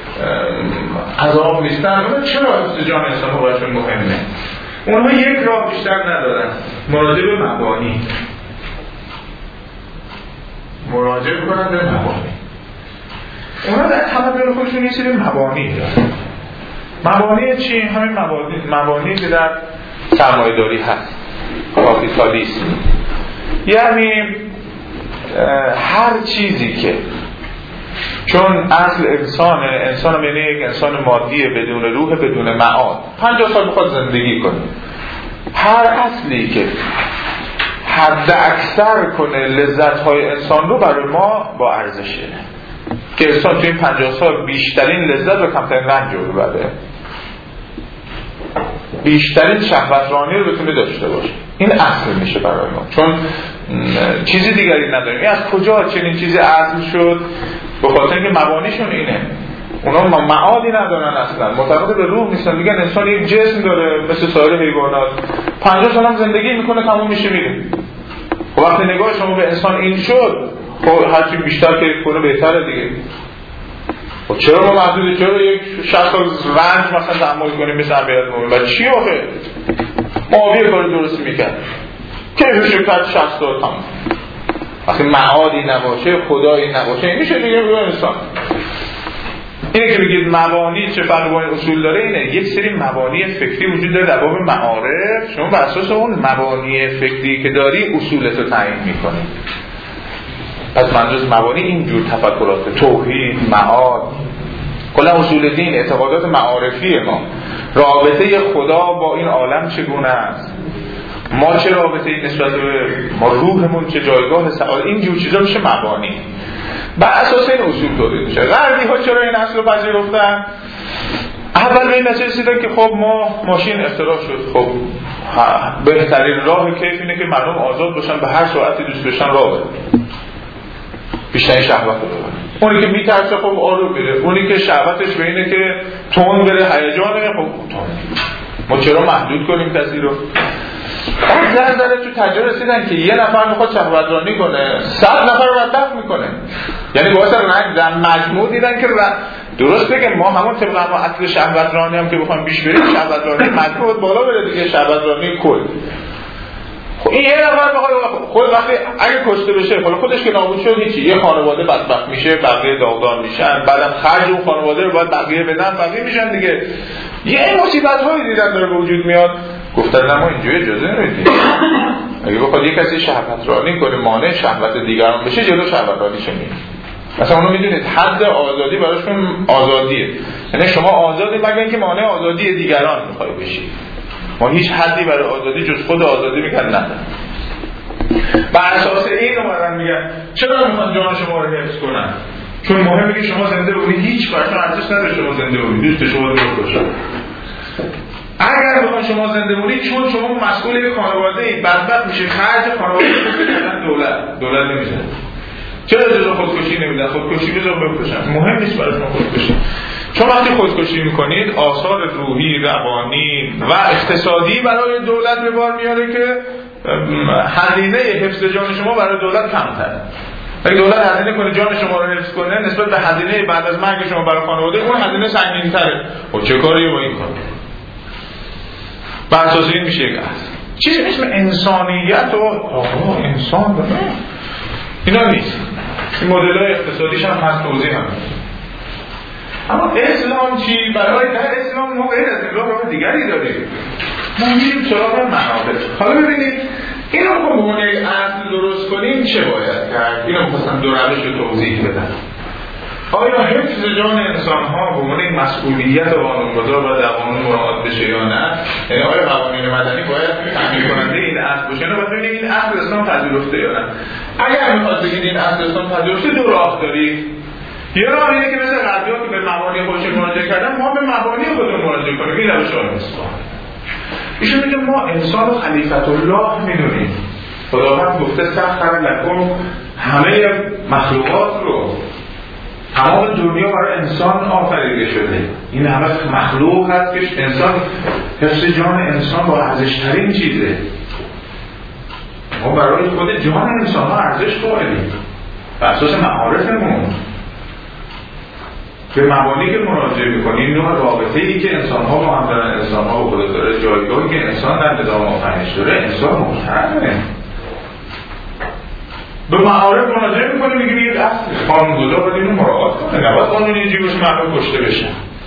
عذاب نیستن، اونها چرا حفظ جان انسان براشون مهمه؟ اونها یک راه بیشتر ندارن، مراجعه به مبانی مراجعه کنن به مبانی. اونا در تمدن خودشون یه سری مبانی دارن. مبانی چی؟ همین مبانی مبانی که در سرمایه‌داری هست، کاپیتالیسم. یعنی هر چیزی که چون اصل انسانه، انسان یعنی یک انسان مادیه بدون روح بدون معاد، پنجاه سال بخواد زندگی کنه، هر اصلی که حد اکثر کنه لذت‌های انسان رو برای ما با ارزشه که انسان توی این پنجاه سال بیشترین لذت و کمترین رنج رو ببره، بیشترین شهوترانی رو بتونه داشته باشه. این اصل میشه برای ما، چون چیزی دیگری نداریم. این از کجا چنین چیزی اصل شد؟ به خاطر اینکه مبانیشون اینه، اونا معادی ندارن اصلا، مرتبط به روح نیستن. میگن انسان یک جسم داره مثل سایر حیوانات، پنجاه سال هم زندگی میکنه تموم میشه میره. خب وقتی نگاه شما به انسان این شد، خب هرچی بیشتر که کنه بهتره دیگه. خب چرا ما محدوده؟ چرا یک شصت سال رنج مثلا تحمل کنیم مثل عبیت مومن؟ و چی آخه؟ معاویه کار درستی میکرد که شکرد شصت سال تمام. وقتی معادی نباشه، خدایی نباشه، این میشه دیگه به انسان. اینه که بگید مبانی چه فرق با این اصول داره، اینه یک سری مبانی فکری وجود داره در باب معارف، شما بر اساس اون مبانی فکری که داری اصولتو تعیین میکنی. پس منظور مبانی اینجور تفکرات، توحید، معاد، کلا اصول دین، اعتقادات معارفی ما، رابطه خدا با این عالم چگونه است، ما چه رابطه این نسبت به ما، روحمون چه جایگاه سعادت، این جور چیزا میشه مبانی. بر اساس این اصول تولید میشه. غربی ها چرا این اصل رو پذیرفتن؟ اول به این نتیجه رسیدن که خب ما ماشین اختراع شد، خب بهترین راه کیف اینه که مردم آزاد باشن، به هر ساعتی دوست بشن راه برن، بیشتر شهوت رو ببرن. اونی که میترسه خب آروم بره، اونی که شهوتش به اینه که تون بره، هیجانه، خب تون. ما چرا محدود کنیم کسی رو؟ بعد در ذره تو تجربه رسیدن که یه نفر میخواد شهوترانی کنه، صد نفر رو بدبخت میکنه. یعنی باعث رنج در مجموع دیدن که درست بگم ما همون طبق ما اصل شهوترانی هم که بخوام بیش بریم، شهوترانی مجموع بالا بره دیگه، شهوترانی کل. خب این یه نفر بخواد خود وقتی اگه کشته بشه، خب خودش که نابود شد هیچی، یه خانواده بدبخت میشه، بقیه داغدار میشن، بعدم خرج اون خانواده رو باید بقیه بدن، بقیه میشن دیگه. یه مصیبت هایی دیدن داره به وجود میاد. گفتن نه ما اینجوری اجازه نمیدیم. اگه بخواد یک کسی شهوترانی کنه مانع شهوت دیگران بشه، جلو شهوترانیش میگیره. مثلا اونو میدونید حد آزادی براشون آزادیه، یعنی شما آزادی مگر اینکه مانع آزادی دیگران میخوای بشی. ما هیچ حدی برای آزادی جز خود آزادی میگن نداره. بر اساس این اومدن میگن چرا میخوان جان شما رو حفظ کنن؟ چون مهمه که شما زنده بمونید، هیچ براتون ارزش نداره شما زنده بمونید، دوست شما رو بکشن. اگر بخوان شما زنده بمونید، چون شما مسئول یک خانواده‌ای، بدبخت میشه، خرج خانواده میدن دولت، دولت نمیشه. چرا اجازه خودکشی نمیدن؟ خودکشی بذار بکشن، مهم نیست برای شما خودکشی. چون وقتی خودکشی میکنید آثار روحی، روانی و اقتصادی برای دولت به بار میاره که هزینه حفظ جان شما برای دولت کمتره. اگه دولت هزینه کنه جان شما رو حفظ کنه نسبت به هزینه بعد از مرگ شما برای خانواده، اون هزینه سنگین‌تره. خب چه کاریه با این کار؟ بر اساس این میشه یک اصل. چیزی اسم انسانیت و آه انسان داره. اینا نیست. این مدل‌های اقتصادیش هم هست، توضیح هم هست. اما اسلام چی؟ برای در اسلام ما غیر از نگاه راه دیگری داریم. ما میریم سراغ منابع. حالا ببینید اینو که به یک اصل درست کنیم چه باید کرد؟ اینو می‌خواستم دو روش رو توضیح بدم. آیا حفظ جان انسان ها به عنوان یک مسئولیت قانونگذار و در قانون مراعات بشه یا نه؟ یعنی آیا قوانین مدنی باید تامین کننده این اصل باشه؟ نه، باید ببینیم این اصل اسلام پذیرفته یا نه. اگر میخواد بگید این اصل اسلام پذیرفته، دو راه دارید. یه راه اینه که مثل قضیه‌ها که به مبانی خودشون مراجعه کردن، ما به مبانی خودمون مراجعه کنیم. این روش اسلام. ایشون میگه ما انسان رو خلیفت الله میدونیم. خداوند گفته سخر لکم همه مخلوقات رو، تمام دنیا برای انسان آفریده شده. این همه مخلوق هست که انسان، حفظ جان انسان با ارزش‌ترین چیزه. ما برای خود جان انسان ها ارزش قائلیم بر اساس معارفمون. به مبانی که مراجعه می‌کنیم، نوع رابطه‌ای که انسان‌ها با هم دارن، انسان‌ها با خدا داره، جایگاهی که انسان در نظام آفرینش داره، انسان محترمه. به معارف مراجعه می‌کنیم، میگیم این اصل قانون‌گذار باید اینو مراعات کنه، نباید قانون اینجوری باشه مردم کشته بشن.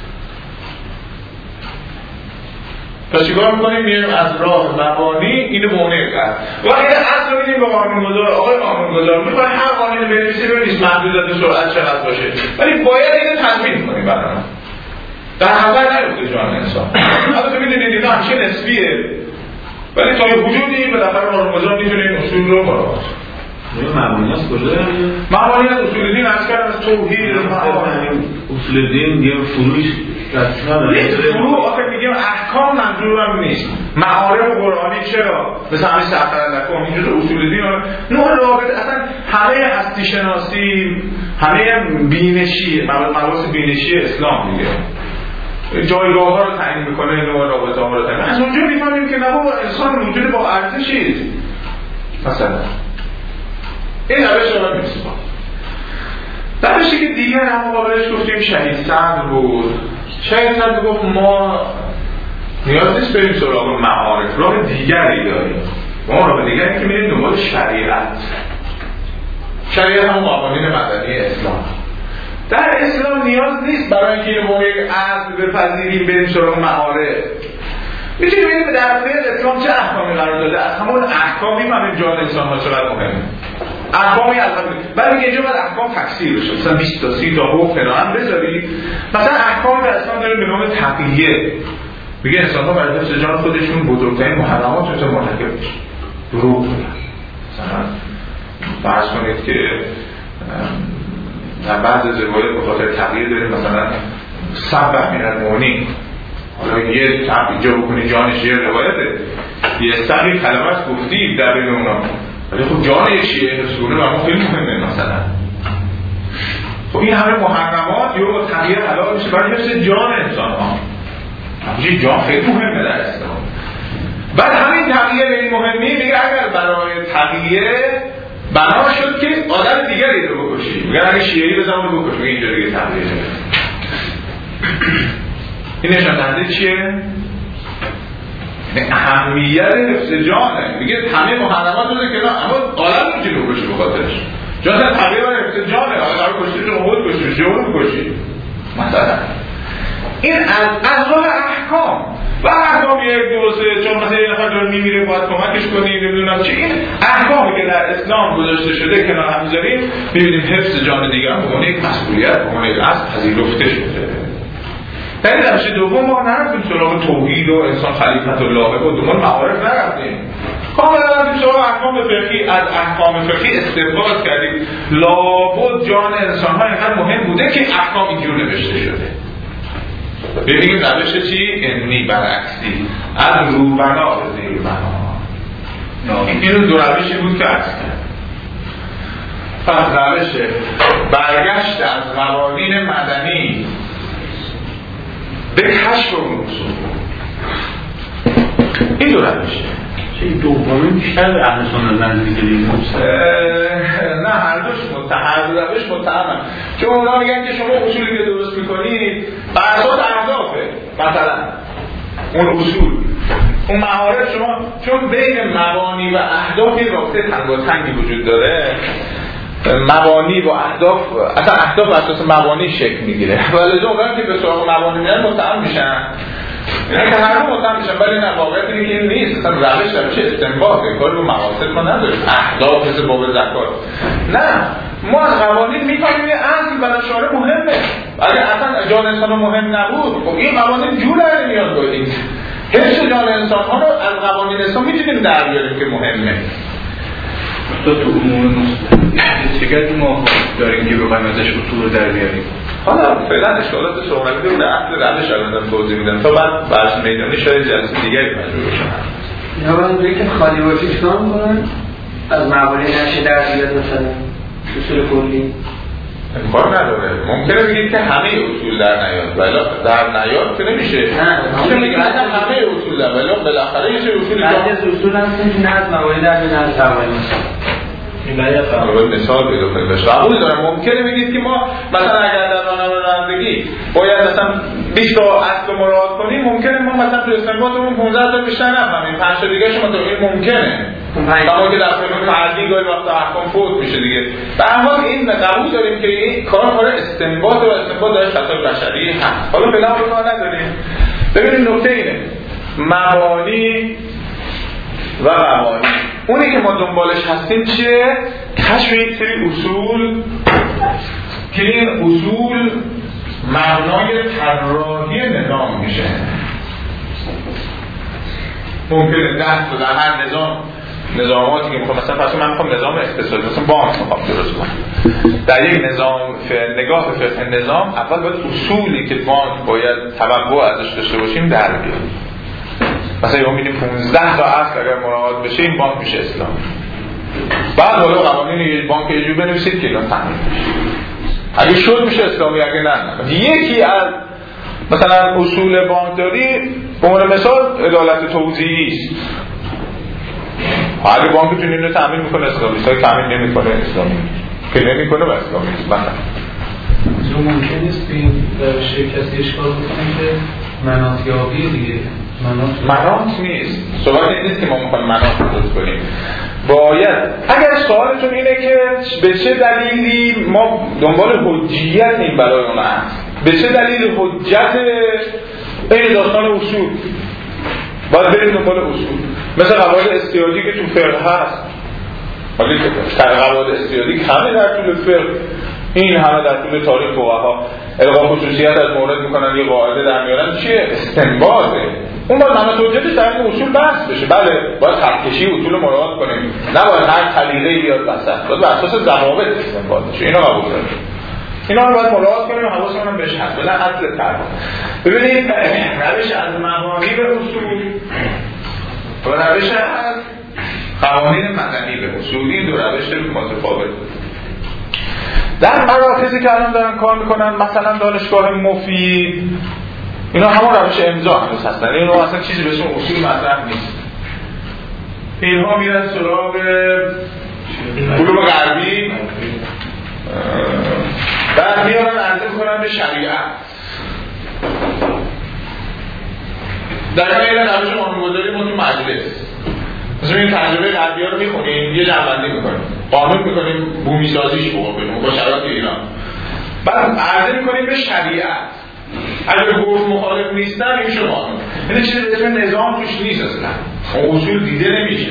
پس چیکار می‌کنیم؟ میایم از راه مبانی اینو به عنوان اصل. وقتی اصل رو میدیم به قانون‌گذار، آقای قانون‌گذار می‌خواد هر قانونی بنویسه بنویس محدودیت سرعت چقدر باشه، ولی باید اینو تضمین کنیم برام. در حضر نیفته جان انسان. البته می‌دونید اینا همیشه نسبیه، ولی تا یه حدودی بالاخره قانون‌گذار می‌تونه این اصول رو مراعات کنه. مبانی از کجا داریم؟ مبانی از اصول دین از کردن از توحید اصول دین میگه فروش یه فرو آخه میگیم احکام منظورم نیست. معارف قرآنی چرا؟ مثل همین سفر لکم اینجور اصول دین نوع رابطه، اصلا همه هستی شناسی، همه بینشی، مباحث بینشی اسلام دیگه جایگاه ها رو تعیین میکنه، نوع رابطه ها رو تعیین. از اونجا میفهمیم که نه بابا انسان موجود با ارزشی. مثلا این روش رو می‌سپارم. روشی که دیگر هم مقابلش گفتیم شهید صدر بود. شهید صدر گفت ما نیاز نیست بریم سراغ معارف، راه دیگری داریم. ما راه دیگری که میریم دنبال شریعت. شریعت هم قوانین مدنی اسلام. در اسلام نیاز نیست برای اینکه ما یک اصل بپذیریم بریم سراغ معارف. میتونیم ببینیم در فقه اسلام چه احکامی قرار داده. از همون احکامی می‌فهمیم جان انسان‌ها چقدر مهمه. احکامی البته بعد میگه اینجا باید احکام تکثیر بشه، مثلا بیست تا سی تا حکم فلان بذاری. مثلا احکام در اسلام داره به نام تقیه، میگه انسان‌ها برای حفظ جان خودشون بزرگترین محرمات رو مرتکب بشن، دروغ بگن. مثلا فرض کنید که در بعض از روایات به خاطر تقیه داریم مثلا سب امیرالمومنین، حالا یه تب اینجا بکنی جانش یه روایته، یه سبی کلمات گفتی در بین اونا، ولی خب جان یک شیعه حفظ کنه و ما خیلی مهمه. مثلا خب این همه محرمات یا با تغییر حلال میشه برای حفظ جان انسان ها. همچنین جان خیلی مهمه در اسلام. بعد همین تغییر این مهمی میگه اگر برای تغییر بنا شد که آدم دیگری رو بکشی، میگه اگه شیعه‌ای بزن رو بکش، میگه اینجا دیگه تغییر این نشان دهنده چیه؟ اهمیت حفظ جانه. میگه همه محرمات رو که اما عالم میتونی رو بکشی بخاطرش. جان تغییر برای حفظ جانه، حالا برای کشتی رو خود کشی، جور کشی مثلا. این از از راه احکام و احکام یک درسته، چون مثلا یه نفر داره میمیره باید کمکش کنیم، نمیدونم چی. این احکامی که در اسلام گذاشته شده کنار هم میذاریم، میبینیم حفظ جان دیگر به عنوان یک مسئولیت، به عنوان یک اصل پذیرفته شده. در این روش دوم ما نرفتیم سراغ توحید و انسان خلیفت الله و دنبال معارف نرفتیم. کاملا رفتیم سراغ احکام فقهی، از احکام فقهی استفاده کردیم. لابد جان انسان ها اینقدر مهم بوده که احکام اینجور نوشته شده. ببینیم روش چی؟ انی برعکسی از روبنا به زیر بنا. این دو روشی بود که عرض کرد. پس روش برگشت از قوانین مدنی به کشف و موضوع، این دو روشه. چه دومی بیشتر به اهل سنت نزدیک دیگه؟ نه هر دوش متهم، هر دو روش متهمن. چون اونا میگن که شما اصولی که درست میکنید بر اساس اهدافه، مثلا اون اصول اون معارف شما، چون بین مبانی و اهداف یه رابطه تنگاتنگی وجود داره. مبانی با اهداف، اصلا اهداف اساس مبانی شکل میگیره، ولی اونایی که به سراغ مبانی میرن متهم میشن. اینا که هر دو متهم میشن، ولی نه واقعیت اینه که این نیست. اصلا روش روش استنباطه، کاری با مقاصد ما نداره. اهداف مثل باب زکات نه، ما از قوانین میفهمیم یه اصل برای شارع مهمه. اگه اصلا جان انسان مهم نبود خب این قوانین جور در نمیاد باید. حفظ جان انسان ها رو از قوانین اسلام میتونیم در بیاریم که مهمه. تو تو امور چقدر ما داریم که بخوایم ازش اصول رو در بیاریم؟ حالا فعلا اشکالات صحبتی رو در اصل قبلش الان توضیح میدم تا بعد بحث میدانی شاید جلسه دیگری مجبور بشم. یا من دیگه که خالی باشه چیکار می‌کنن؟ از موارد نشه در بیاد مثلا اصول کلی امکان نداره. ممکنه بگید که همه اصول در نیاد ولی در نیاد که نمیشه. نه ممکنه بگید همه اصول در ولی بالاخره یه سری اصول بعضی از اصول هم که نه از موارد در بیاد از قوانین این برای قبول مثال پیدا کنید بشه. قبول دارم ممکنه بگید که ما مثلا اگر در راهنمای رانندگی باید مثلا بیست تا اصل مراعات کنیم ممکنه ما مثلا تو استنباطمون پانزده تا بیشتر نفهمیم پنج تا دیگه شما تو این ممکنه اما که در فهم فردی گاهی وقتا احکام فوت میشه دیگه. به هر حال این قبول داریم که این کار کار استنباط و استنباط داره خطای بشری هست. حالا بلا به کار نداریم. ببینید نکته اینه مبانی و قوانین اونی که ما دنبالش هستیم چیه؟ کشف یک سری اصول که این اصول مبنای طراحی نظام میشه. ممکنه دست و در هر نظام نظاماتی که میخوام مثلا فرض من میخوام نظام اقتصادی مثلا بانک میخوام درست کنم در یک نظام نگاه به فقه نظام اول باید اصولی که بانک باید توقع ازش داشته باشیم در بیاریم. مثلا یه میدیم پانزده تا اصل اگر مراعات بشه این بانک میشه اسلامی. بعد حالا قوانین یه بانک یه جور بنویسید که الان تامین میشه. اگه شد میشه اسلامی اگه نه. یکی از مثلا اصول بانکداری به عنوان مثال عدالت توزیعی است. اگه بانکتون اینو تامین میکنه اسلامی است، تامین نمیکنه اسلامی که نمیکنه و اسلامی است. مثلا ممکن نیست این شرکتی اشکال بکنه که مناطیابی دیگه مناط نیست. صحبت این نیست که ما میخوایم مناط درست کنیم. باید اگر سوالتون اینه که به چه دلیلی ما دنبال حجیت نیم برای اون هست به چه دلیل حجت این داستان اصول باید بریم دنبال اصول مثل قواعد استیادی که تو فقه هست ولی قواعد استیادی همه در طول فقه این همه در طول تاریخ فقها الغا خصوصیت از مورد میکنن یه قاعده در میارن چیه؟ استنباطه. اون باید همه توجهش در این اصول بحث بشه. بله باید خطکشی اصول رو مراعات کنیم نباید هر طریقه بیاد وسط باید بر اساس ضوابط استنباط بشه. اینا قبول داریم اینا رو باید مراعات کنیم و حواسمون هم بهش هست. بله اصل کار ببینید روش از مبانی به اصول و روش از قوانین مدنی به اصولی دو روش متفاوت. در مراکزی که الان دارن کار میکنن مثلا دانشگاه مفید اینا همون روش امضا هنوز هستن. اینو اصلا چیزی به اسم اصول مطرح نیست. اینها میرن سراغ علوم غربی بعد میارن عرضه میکنن به شریعت. در این روش قانونگذاری ما تو مجلس مثلا این تجربه غربی ها رو میخونیم یه جنبندی میکنیم قانون میکنیم بومی سازیش بکنیم با شرایط ایران بعد عرضه میکنیم به شریعت. اگر گفت مخالف نیستن این شما قانون این چیزی به اسم نظام توش نیست اصلا اصول دیده نمیشه.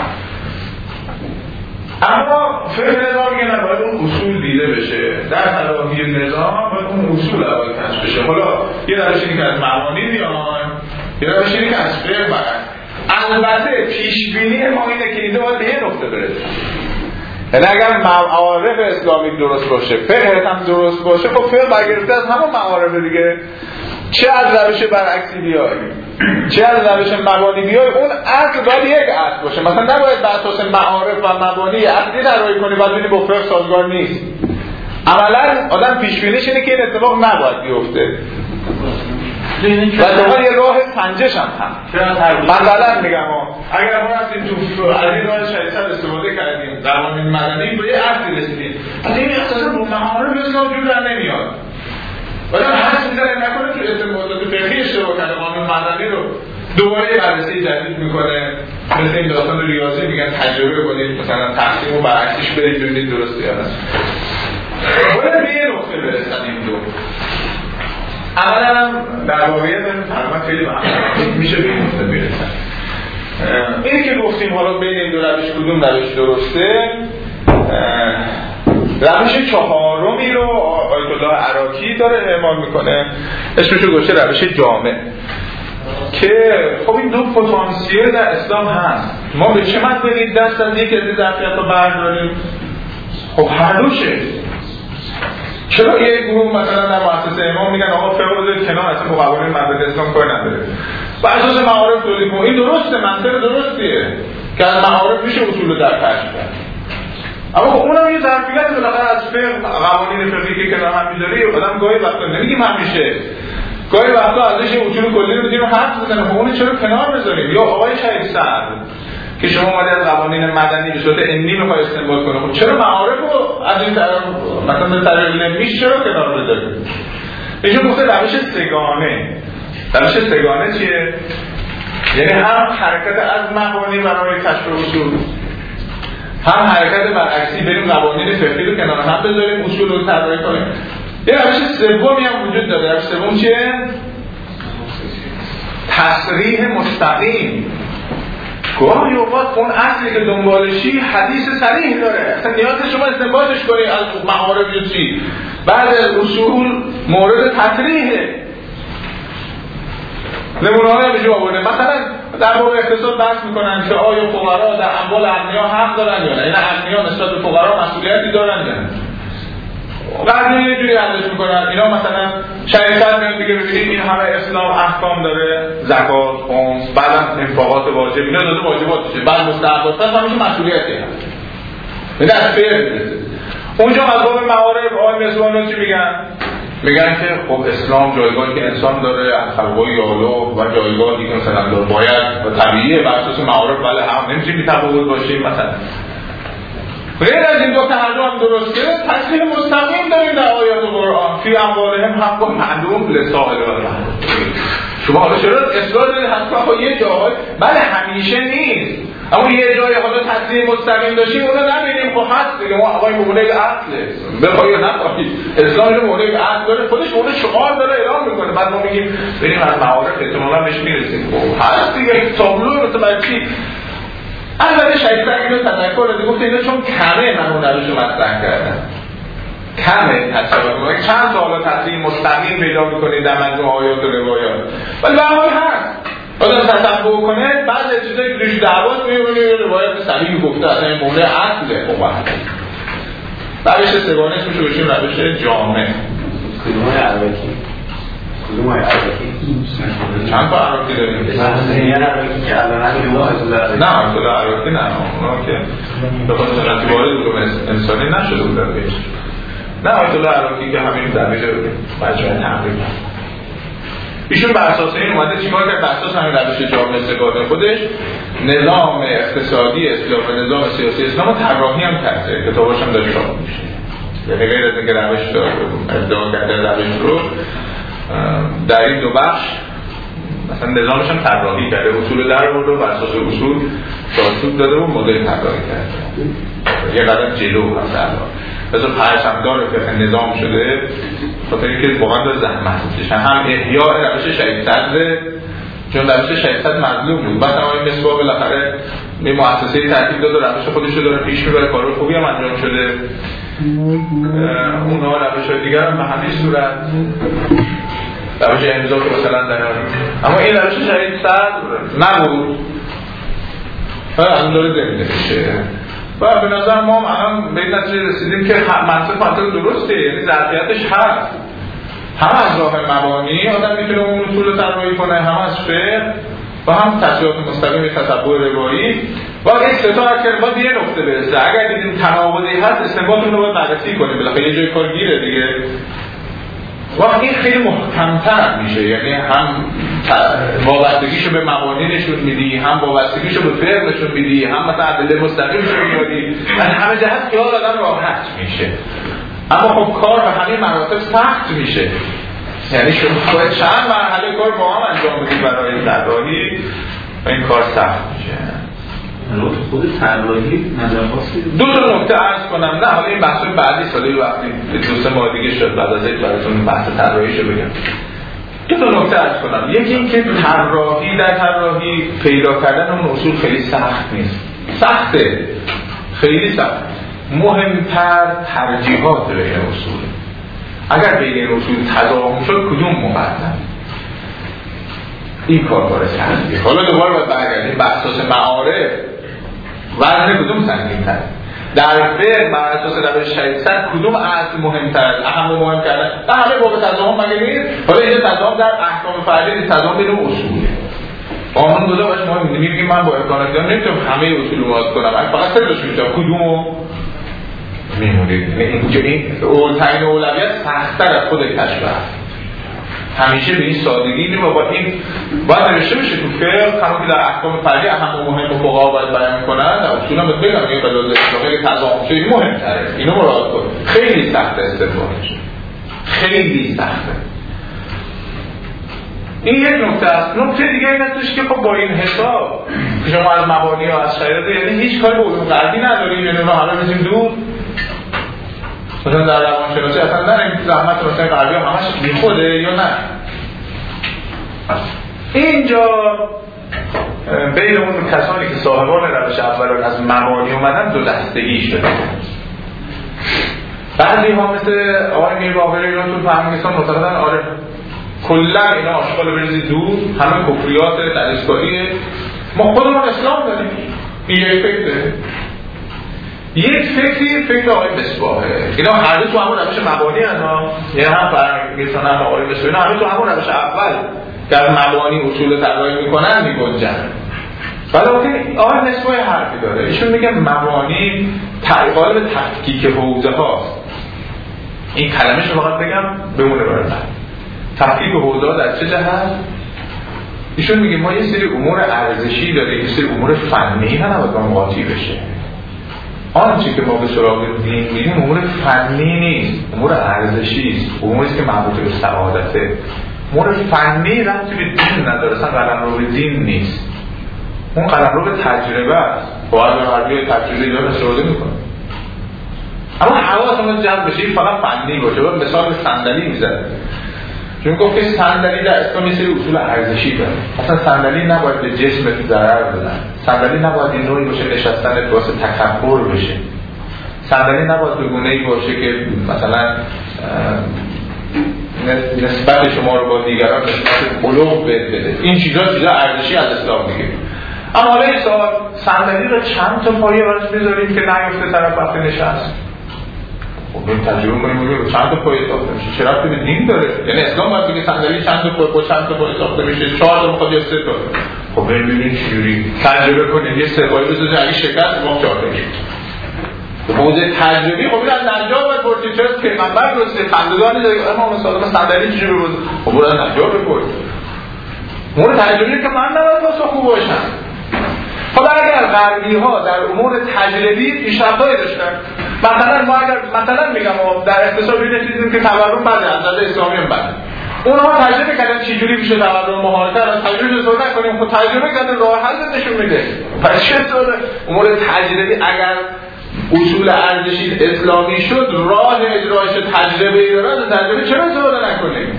اما فقه نظام میگه نباید اون اصول دیده بشه در طراحی نظام باید اون اصول اول کشف بشه. حالا یه روش اینه که از معانی میان یه روش اینه که از فقه برن. البته پیشبینی ما اینه که اینجا باید به یه نقطه برسیم یعنی اگر معارف اسلامی درست باشه فقه هم درست باشه خب فقه برگرفته از همون معارف دیگه چه از روش برعکسی بیای چه از روش مبانی بیای اون اصل باید یک اصل باشه. مثلا نباید بر اساس معارف و مبانی اصلی طراحی کنی بعد ببینی با فقه سازگار نیست. عملا آدم پیشبینیش اینه که این اتفاق نباید بیفته و دوباره یه راه سنجش هم هم مثلا میگم اگر ما رفتیم تو از این راه شریعت استفاده کردیم قوانین مدنی با یه اصلی رسیدیم از این اقتصاد رو معارف اسلام جور در نمیاد ولی هست میزنه نکنه تو استفاده فقهی اشتباه کرده قانون مدنی رو دوباره بررسی جدید میکنه مثل این داستان ریاضی میگن تجربه کنید مثلا تقسیم و برعکسش برید ببینید درسته یا نه. باید به یه نقطه برسن این دو. اولا هم در واقعیت این فرمان خیلی مهمه میشه به این نقطه برسن. اینی که گفتیم حالا بین این دو روش کدوم روش درسته روش چهارمی رو آیت الله عراقی داره اعمال میکنه، اسمش رو گذاشته روش جامع، که خب این دو پتانسیل در اسلام هست. ما به چه مدلی دست از یک از این ظرفیت‌ها برداریم؟ خب هر دوشه. چرا یک گروه مثلا در مؤسسه امام میگن آقا فقه رو بذارید کنار، اصلا با قوانین مدرسه اسلام کاری نداره، و اساس معارف تولید کنید. این درسته، منطق درستیه که از معارف میشه اصول رو در کشف کرد. اما خب اونم یه ظرفیت بالاخره از فقه، قوانین فقهی که کنار هم میذاری، آدم گاهی وقتا نمیگیم همیشه، گاهی وقتا ازش اصول کلی رو بدیم حرف بزنیم. خب اون چرا کنار بذاریم؟ یا آقای شهید سعد که شما اومدید از قوانین مدنی به صورت انی میخوای استنباط کنه، خب چرا معارف رو از این طرف مثلا به طریق علمیش چرا کنار بذارید؟ ایشون گفته روش سگانه. روش سگانه چیه؟ یعنی هم حرکت از مبانی برای کشف اصول، هم حرکت برعکسی بریم قوانین فقهی رو کنار هم بذاریم، اصول رو طراحی کنیم. یه روش سومی هم وجود داره. روش سوم چیه؟ تصریح مستقیم. گاهی اوقات اون اصلی که دنبالشی حدیث صریح داره، اصلا نیاز شما استنباطش کنی از معارف یا چی. بعد اصول مورد تصریحه. نمونه های بجا آورده، مثلا در باب اقتصاد بحث میکنن که آیا فقرا در اموال اغنیا حق دارن یا نه، این اغنیا نسبت به فقرا مسئولیتی دارن یا نه. قضیه یه جوری حلش میکنن اینا، مثلا شریعت میاد دیگه ببینید این همه اسلام احکام داره، زکات، خمس، بعدم انفاقات واجب، اینا داده واجبات میشه، بعد مستحبات هست، همیشه مسئولیتی هست. این از فعل میرسه. اونجا از باب معارف آقای مزوانو چی میگن؟ میگن که خب اسلام جایگاهی که انسان داره از خلقای یالو و جایگاهی که مثلا داره باید و طبیعیه بر اساس معارف، بله هم نمیشه بی تفاوت باشیم. مثلا غیر از این دو تا هر دو هم درسته، تصریح مستقیم داریم در آیات قرآن فی اموالهم حق معلوم للسائل والمحروم. شما حالا چرا اصرار دارید حتما یه جاهای، بله همیشه نیست، اما یه جایی حالا تصریح مستقیم داشتیم اونو نبینیم. خب هست دیگه، ما آقای مولای اصله بخوای یا نخواهی، اسلام رو مولای اصل داره، خودش مولای شعار داره اعلام میکنه، بعد ما میگیم بریم از معارف احتمالاً بهش میرسیم. خب هست دیگه تابلو متمرکزی. البته شاید اینو تذکر داده، گفت اینا چون کمه من اون روش رو مطرح کردم، کمه تصور چند تا حالا تصریح مستقیم پیدا میکنید در مجموع آیات و روایات، ولی به هر حال هست. آدم تتبع کنه بعضی چیزایی که روش دعواست میبینید روایت صحیح گفته اصلا این مورد اصله. خب روش سگانه اسمش رو بشیم روش جامع. کدوم های عراقی؟ کدوم های عراقی؟ چند تا عراقی داریم؟ یه عراقی که الان نه اصلا عراقی نه، اونا که به خاطر سنتی وارد علوم انسانی نشده بودن بهش. نه اصلا عراقی که همین زمین مجموعه تحقیق ایشون بر اساس این اومده چیکار کرد؟ بر اساس همین روش جامع استفاده خودش نظام اقتصادی اسلام و نظام سیاسی اسلام رو طراحی هم کرده، کتاباش هم داره چاپ میشه. یعنی غیر از اینکه روش ادعا کرده روش رو در این دو بخش مثلا نظامش هم طراحی کرده، اصول در آورد و بر اساس اصول چارچوب داده و مدل طراحی کرده. یه قدم جلو هم در بذار پرچمدار فقه نظام شده، خاطر اینکه واقعا داره زحمت میکشن. هم احیاء روش شهید صدر، چون روش شهید صدر مظلوم بود، بعد هم این مسواق بالاخره یه مؤسسه ترتیب داد و روش خودش رو داره پیش میبره، کارو خوبی هم انجام شده. اونها روش‌های دیگر هم به همین صورت روش امضا که مثلا در اما این روش شهید صدر نبود، هم داره زمینه میشه. و به نظر ما الان به این نتیجه رسیدیم که منطق منطق درسته، یعنی ظرفیتش هست، هم از راه مبانی آدم میتونه اون اصول رو طراحی کنه، هم از فقه و هم تصریحات مستقیم تتبع روایی. و این سه تا اگر باید یه نقطه برسه، اگر دیدیم تناقضی هست استنباط اون رو باید بررسی کنیم، بالاخره یه جای کار گیره دیگه. و این خیلی محکم‌تر میشه، یعنی هم وابستگیشو به مبانی نشون میدی، هم وابستگیشو به فقه نشون میدی، هم مثلا ادله مستقیمشو میاری، یعنی همه جهت خیال آدم راحت میشه. اما خب کار به همه مراتب سخت میشه، یعنی شما باید چند مرحله کار با هم انجام بدید برای طراحی و این کار سخت میشه. خود طراحی نظر خاصی دو تا نکته عرض کنم. نه حالا این بحث بعدی سالی وقتی دو سه ماه دیگه شد بعد از این براتون بحث طراحیشو بگم. دو تا نکته عرض کنم. یکی این که طراحی در طراحی پیدا کردن اون اصول خیلی سخت نیست. سخته، خیلی سخت. مهمتر ترجیحات بین اصول. اگر بین اصول تضاهم شد کدوم مقدم؟ این کار کار سختیه. حالا دوباره باید برگردیم بر اساس معارف وزن کدوم سنگین‌تر؟ در فقه بر اساس روش شریعت کدوم اصل مهمتر؟ اهم و مهم کردن. در همه باب تضاهم مگه نیست؟ حالا اینجا تضاهم در احکام فردی نیست، تضاهم بین اصوله. قانون دوتا باشه ما میگیم من با امکانات دارم نمیتونم همه اصول رو مراعات کنم. اگه فقط سه تاشو میتونم کدومو میمونید. اینجا این اولترین اولویت سخت‌تر از خود کشف است. همیشه به این سادگی نیست و با این باید نوشته بشه تو فقه همون که در احکام فردی اهم و مهم و فقها باید بیان میکنن. در اصولا بهت بگم یه بلوز اسلامی تضاهم شده مهم‌تره. اینو مراعات کن. خیلی سخته استفادهش. خیلی سخته. این یک نکته است. نکته دیگه این هستش که خب با این حساب که شما از مبانی ها از شریعت یعنی هیچ کاری به علوم غربی نداریم، یعنی اونا همه میزیم دور. مثلا در روانشناسی اصلا داریم زحمت مثلا غربی هم همش بی خوده یا نه. اینجا بین اون کسانی که صاحبان روش اولان از مبانی اومدن دو دستگی شده. بعضی ها مثل آقای میر باقری اینا تو فرهنگستان معتقدن آره کلا اینا آشغال بریزید دور، همه کفریات تدریسکاریه، ما خودمون اسلام داریم. این یک فکره. یک فکری فکر آقای مصباحه. اینا هر دو تو همون روش مبانی هستن، یعنی هم فرهنگستان هم آقای مصباح اینا همه تو همون روش اول که از مبانی اصول تقریبا میکنن میگنجن. ولی آقای مصباح حرفی داره. ایشون میگه مبانی قالب تفکیک حوزه هاست. این کلمه‌ش رو فقط بگم بمونه برای من. تفکیک حوزه در چه جهت؟ ایشون میگه ما یه سری امور ارزشی داره، یه سری امور فنی نه نباید با هم قاطی بشه. آنچه که ما به سراغ دین میریم امور فنی نیست، امور ارزشی است، اموری که مربوط به سعادته. امور فنی ربطی به دین نداره، اصلا قلمرو به دین نیست. اون قلمرو به تجربه است. باید به مردی تجربه داره استفاده میکنه. اما حواسمون جمع بشه فقط فنی باشه. باید مثال به صندلی میزنه. چون گفت که صندلی در اسلام یه سری اصول ارزشی داره. اصلا صندلی نباید به جسمت ضرر بزنه. صندلی نباید این نوعی باشه نشستن واسه تکبر بشه. صندلی نباید به گونه‌ای باشه که مثلا نسبت شما رو با دیگران نسبت علو بده. این چیزا چیزا ارزشی از اسلام میگه. اما حالا این سوال صندلی رو چند تا پایه براش بذاریم که نیفته طرف وقتی نشست؟ خب این تجربه کنیم میگه چند تا پایه ساخته میشه، چه ربطی به دین داره؟ یعنی اسلام باید بگه صندلی چند تا پایه با چند تا پایه ساخته میشه، چهار تا میخواد یا سه تا. خب ببینید چجوری تجربه کنید یه سه پایه بزنید اگه شکست ما چهار تا میشه. حوزه تجربی خب این از نجار باید پرسید چرا پیغمبر درسته خندگانی داره اما مثلا صندلی چجوری بود؟ خب برای نجار بپرسید. امور تجربی که من نباید پاسخگو باشم. حالا اگر غربی‌ها در امور تجربی پیشرفت‌هایی داشتن، مثلا ما اگر مثلا میگم در اقتصاد دیدیم که تورم بده از نظر اسلامی هم بده. اونها تجربه کردن چجوری میشه تورم مهارتر از تجربه استفاده نکنیم. خب تجربه کردن راه حل نشون میده. پس چطور امور تجربی اگر اصول ارزشی اسلامی شد راه اجراش تجربه داره تجربه چرا استفاده نکنیم؟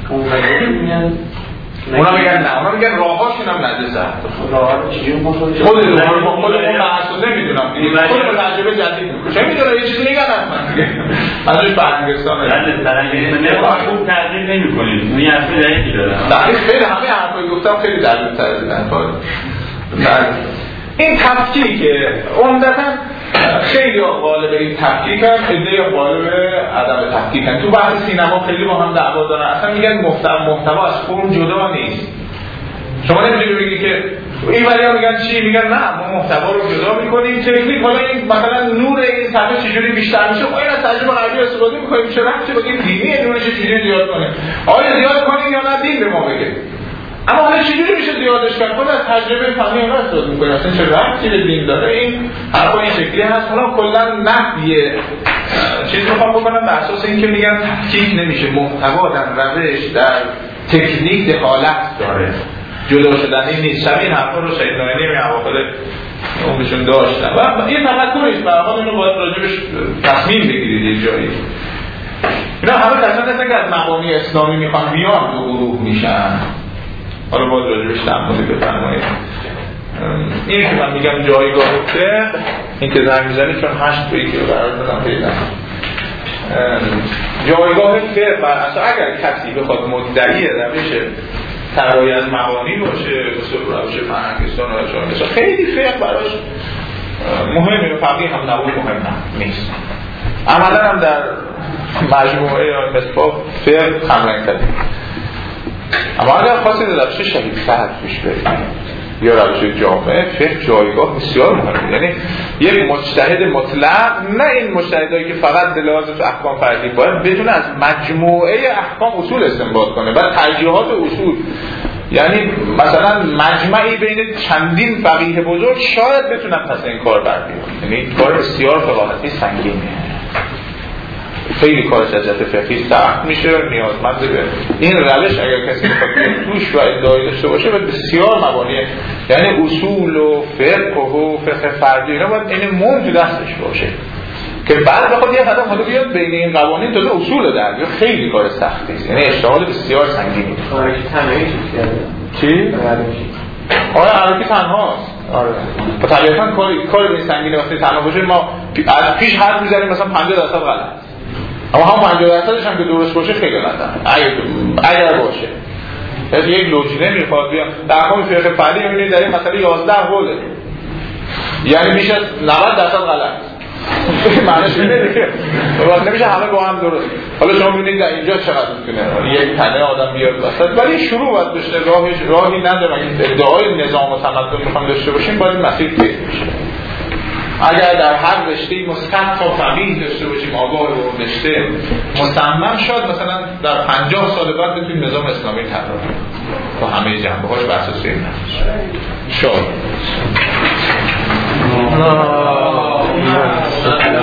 اونا میگن نه، اونا میگن راهاشون هم نجسه. راه چیزی خود خودمون خودمون محسوس نمیدونم. خودمون تجربه جدید میکنیم. چه میدونم یه چیزی میگن حتما دیگه. منظورش فرهنگستانه. بله، فرهنگستان خوب تعریف نمی‌کنید. این حرف دقیقی داره. دقیق خیلی همه حرفایی گفتم خیلی دقیق‌تر دیدن کار. این تفکیکه عمدتاً خیلی غالب این تفکیک هم خیلی غالب عدم تفکیک هم. تو بحث سینما خیلی با هم دعوا دارن. اصلا میگن محتوا محتوا از فرم جدا نیست. شما نمیتونید بگید که این ولی ها میگن چی؟ میگن نه ما محتوا رو جدا میکنیم. تکنیک حالا این مثلا نور این صفحه چجوری بیشتر میشه؟ ما این از تجربه غربی استفاده میکنیم. چه ربطی بگیم دینی نورش چجوری زیاد کنیم؟ آیا زیاد کنیم یا نه دین به ما بگه؟ اما حالا چجوری میشه زیادش کرد؟ خود از تجربه فنی اینا استفاده می‌کنه. اصلا چه ربطی به دین داره؟ این حرفا این شکلی هست. حالا کلا نفی چیزی می‌خوام بکنم بر اساس اینکه میگن تفکیک نمیشه، محتوا در روش در تکنیک دخالت داره، جدا شدنی نیست. شبیه حرفا رو شهید نایینی می اواخر اونشون داشتن و این تفکرش به هر حال اینو باید راجبش تصمیم بگیرید یه جایی. اینا همه کسانی هستن که از مبانی اسلامی میخوان بیان دو گروه میشن. حالا باید راجبش تعملی بفرمایید. اینی که من میگم جایگاه فقه، این که زنگ میزنی چون هشت به یکی رو قرار دادم پیدا جایگاه فقه بر اصلا اگر کسی بخواد مدعی روش طراحی از مبانی باشه، اصول روش فرهنگستان و روش خیلی فقه براش مهمه و فقیه هم نبود مهم نیست. عملا هم در مجموعه یا مصباح فقه کمرنگ کردیم. اما اگر خواستید روش شهید فرد پیش برید یا روش جامعه، فقه جایگاه بسیار مهمه. یعنی یک مجتهد مطلق، نه این مجتهدایی که فقط به لحاظ احکام فردی باید بدون از مجموعه احکام اصول استنباط کنه و ترجیحات اصول، یعنی مثلا مجمعی بین چندین فقیه بزرگ شاید بتونن پس این کار بر بیان. یعنی کار بسیار فقاهتی سنگینه، خیلی کارش از جهت فقهی سخت میشه، نیازمند به این روش اگر کسی بخواد توش و ادعای داشته باشه و بسیار مبانیه، یعنی اصول و فقه و فقه فردی اینا باید این مون تو دستش باشه که بعد بخواد یه قدم حالا بیاد بین این قوانین تا اصول در بیاد. خیلی کار سختی است، یعنی اشتغال بسیار سنگینی. کارش تنهایی چی؟ آره عربی تنهاست. آره. و طبیعتاً کار کار به سنگینی وقتی تنها باشه ما از پیش حرف می‌زنیم مثلا پنجاه درصد غلط. اما هم پنجاه درصدش هم که درست باشه خیلی غلطه. اگر اگر باشه. یعنی یک لوجینه میخواد بیا در احکام فقه فردی می‌بینید در این مسئله یازده قوله. یعنی بیش از نود درصد غلط. معنیش اینه دیگه. وقت نمیشه همه با هم درست. حالا شما ببینید در اینجا چقدر میتونه یک تنه آدم بیاد وسط، ولی شروع باید بشه، راهش راهی نداره. اگه ادعای نظام و تمدن میخوام داشته باشیم باید مسیر طی بشه. اگر در هر رشته‌ای مسقط تا فقیه داشته باشیم، آگاه به اون رشته مصمم شد، مثلا در پنجاه سال بعد بتونیم نظام اسلامی طراحی کنیم با همه جنبه‌هاش بر اساس این نظام. شد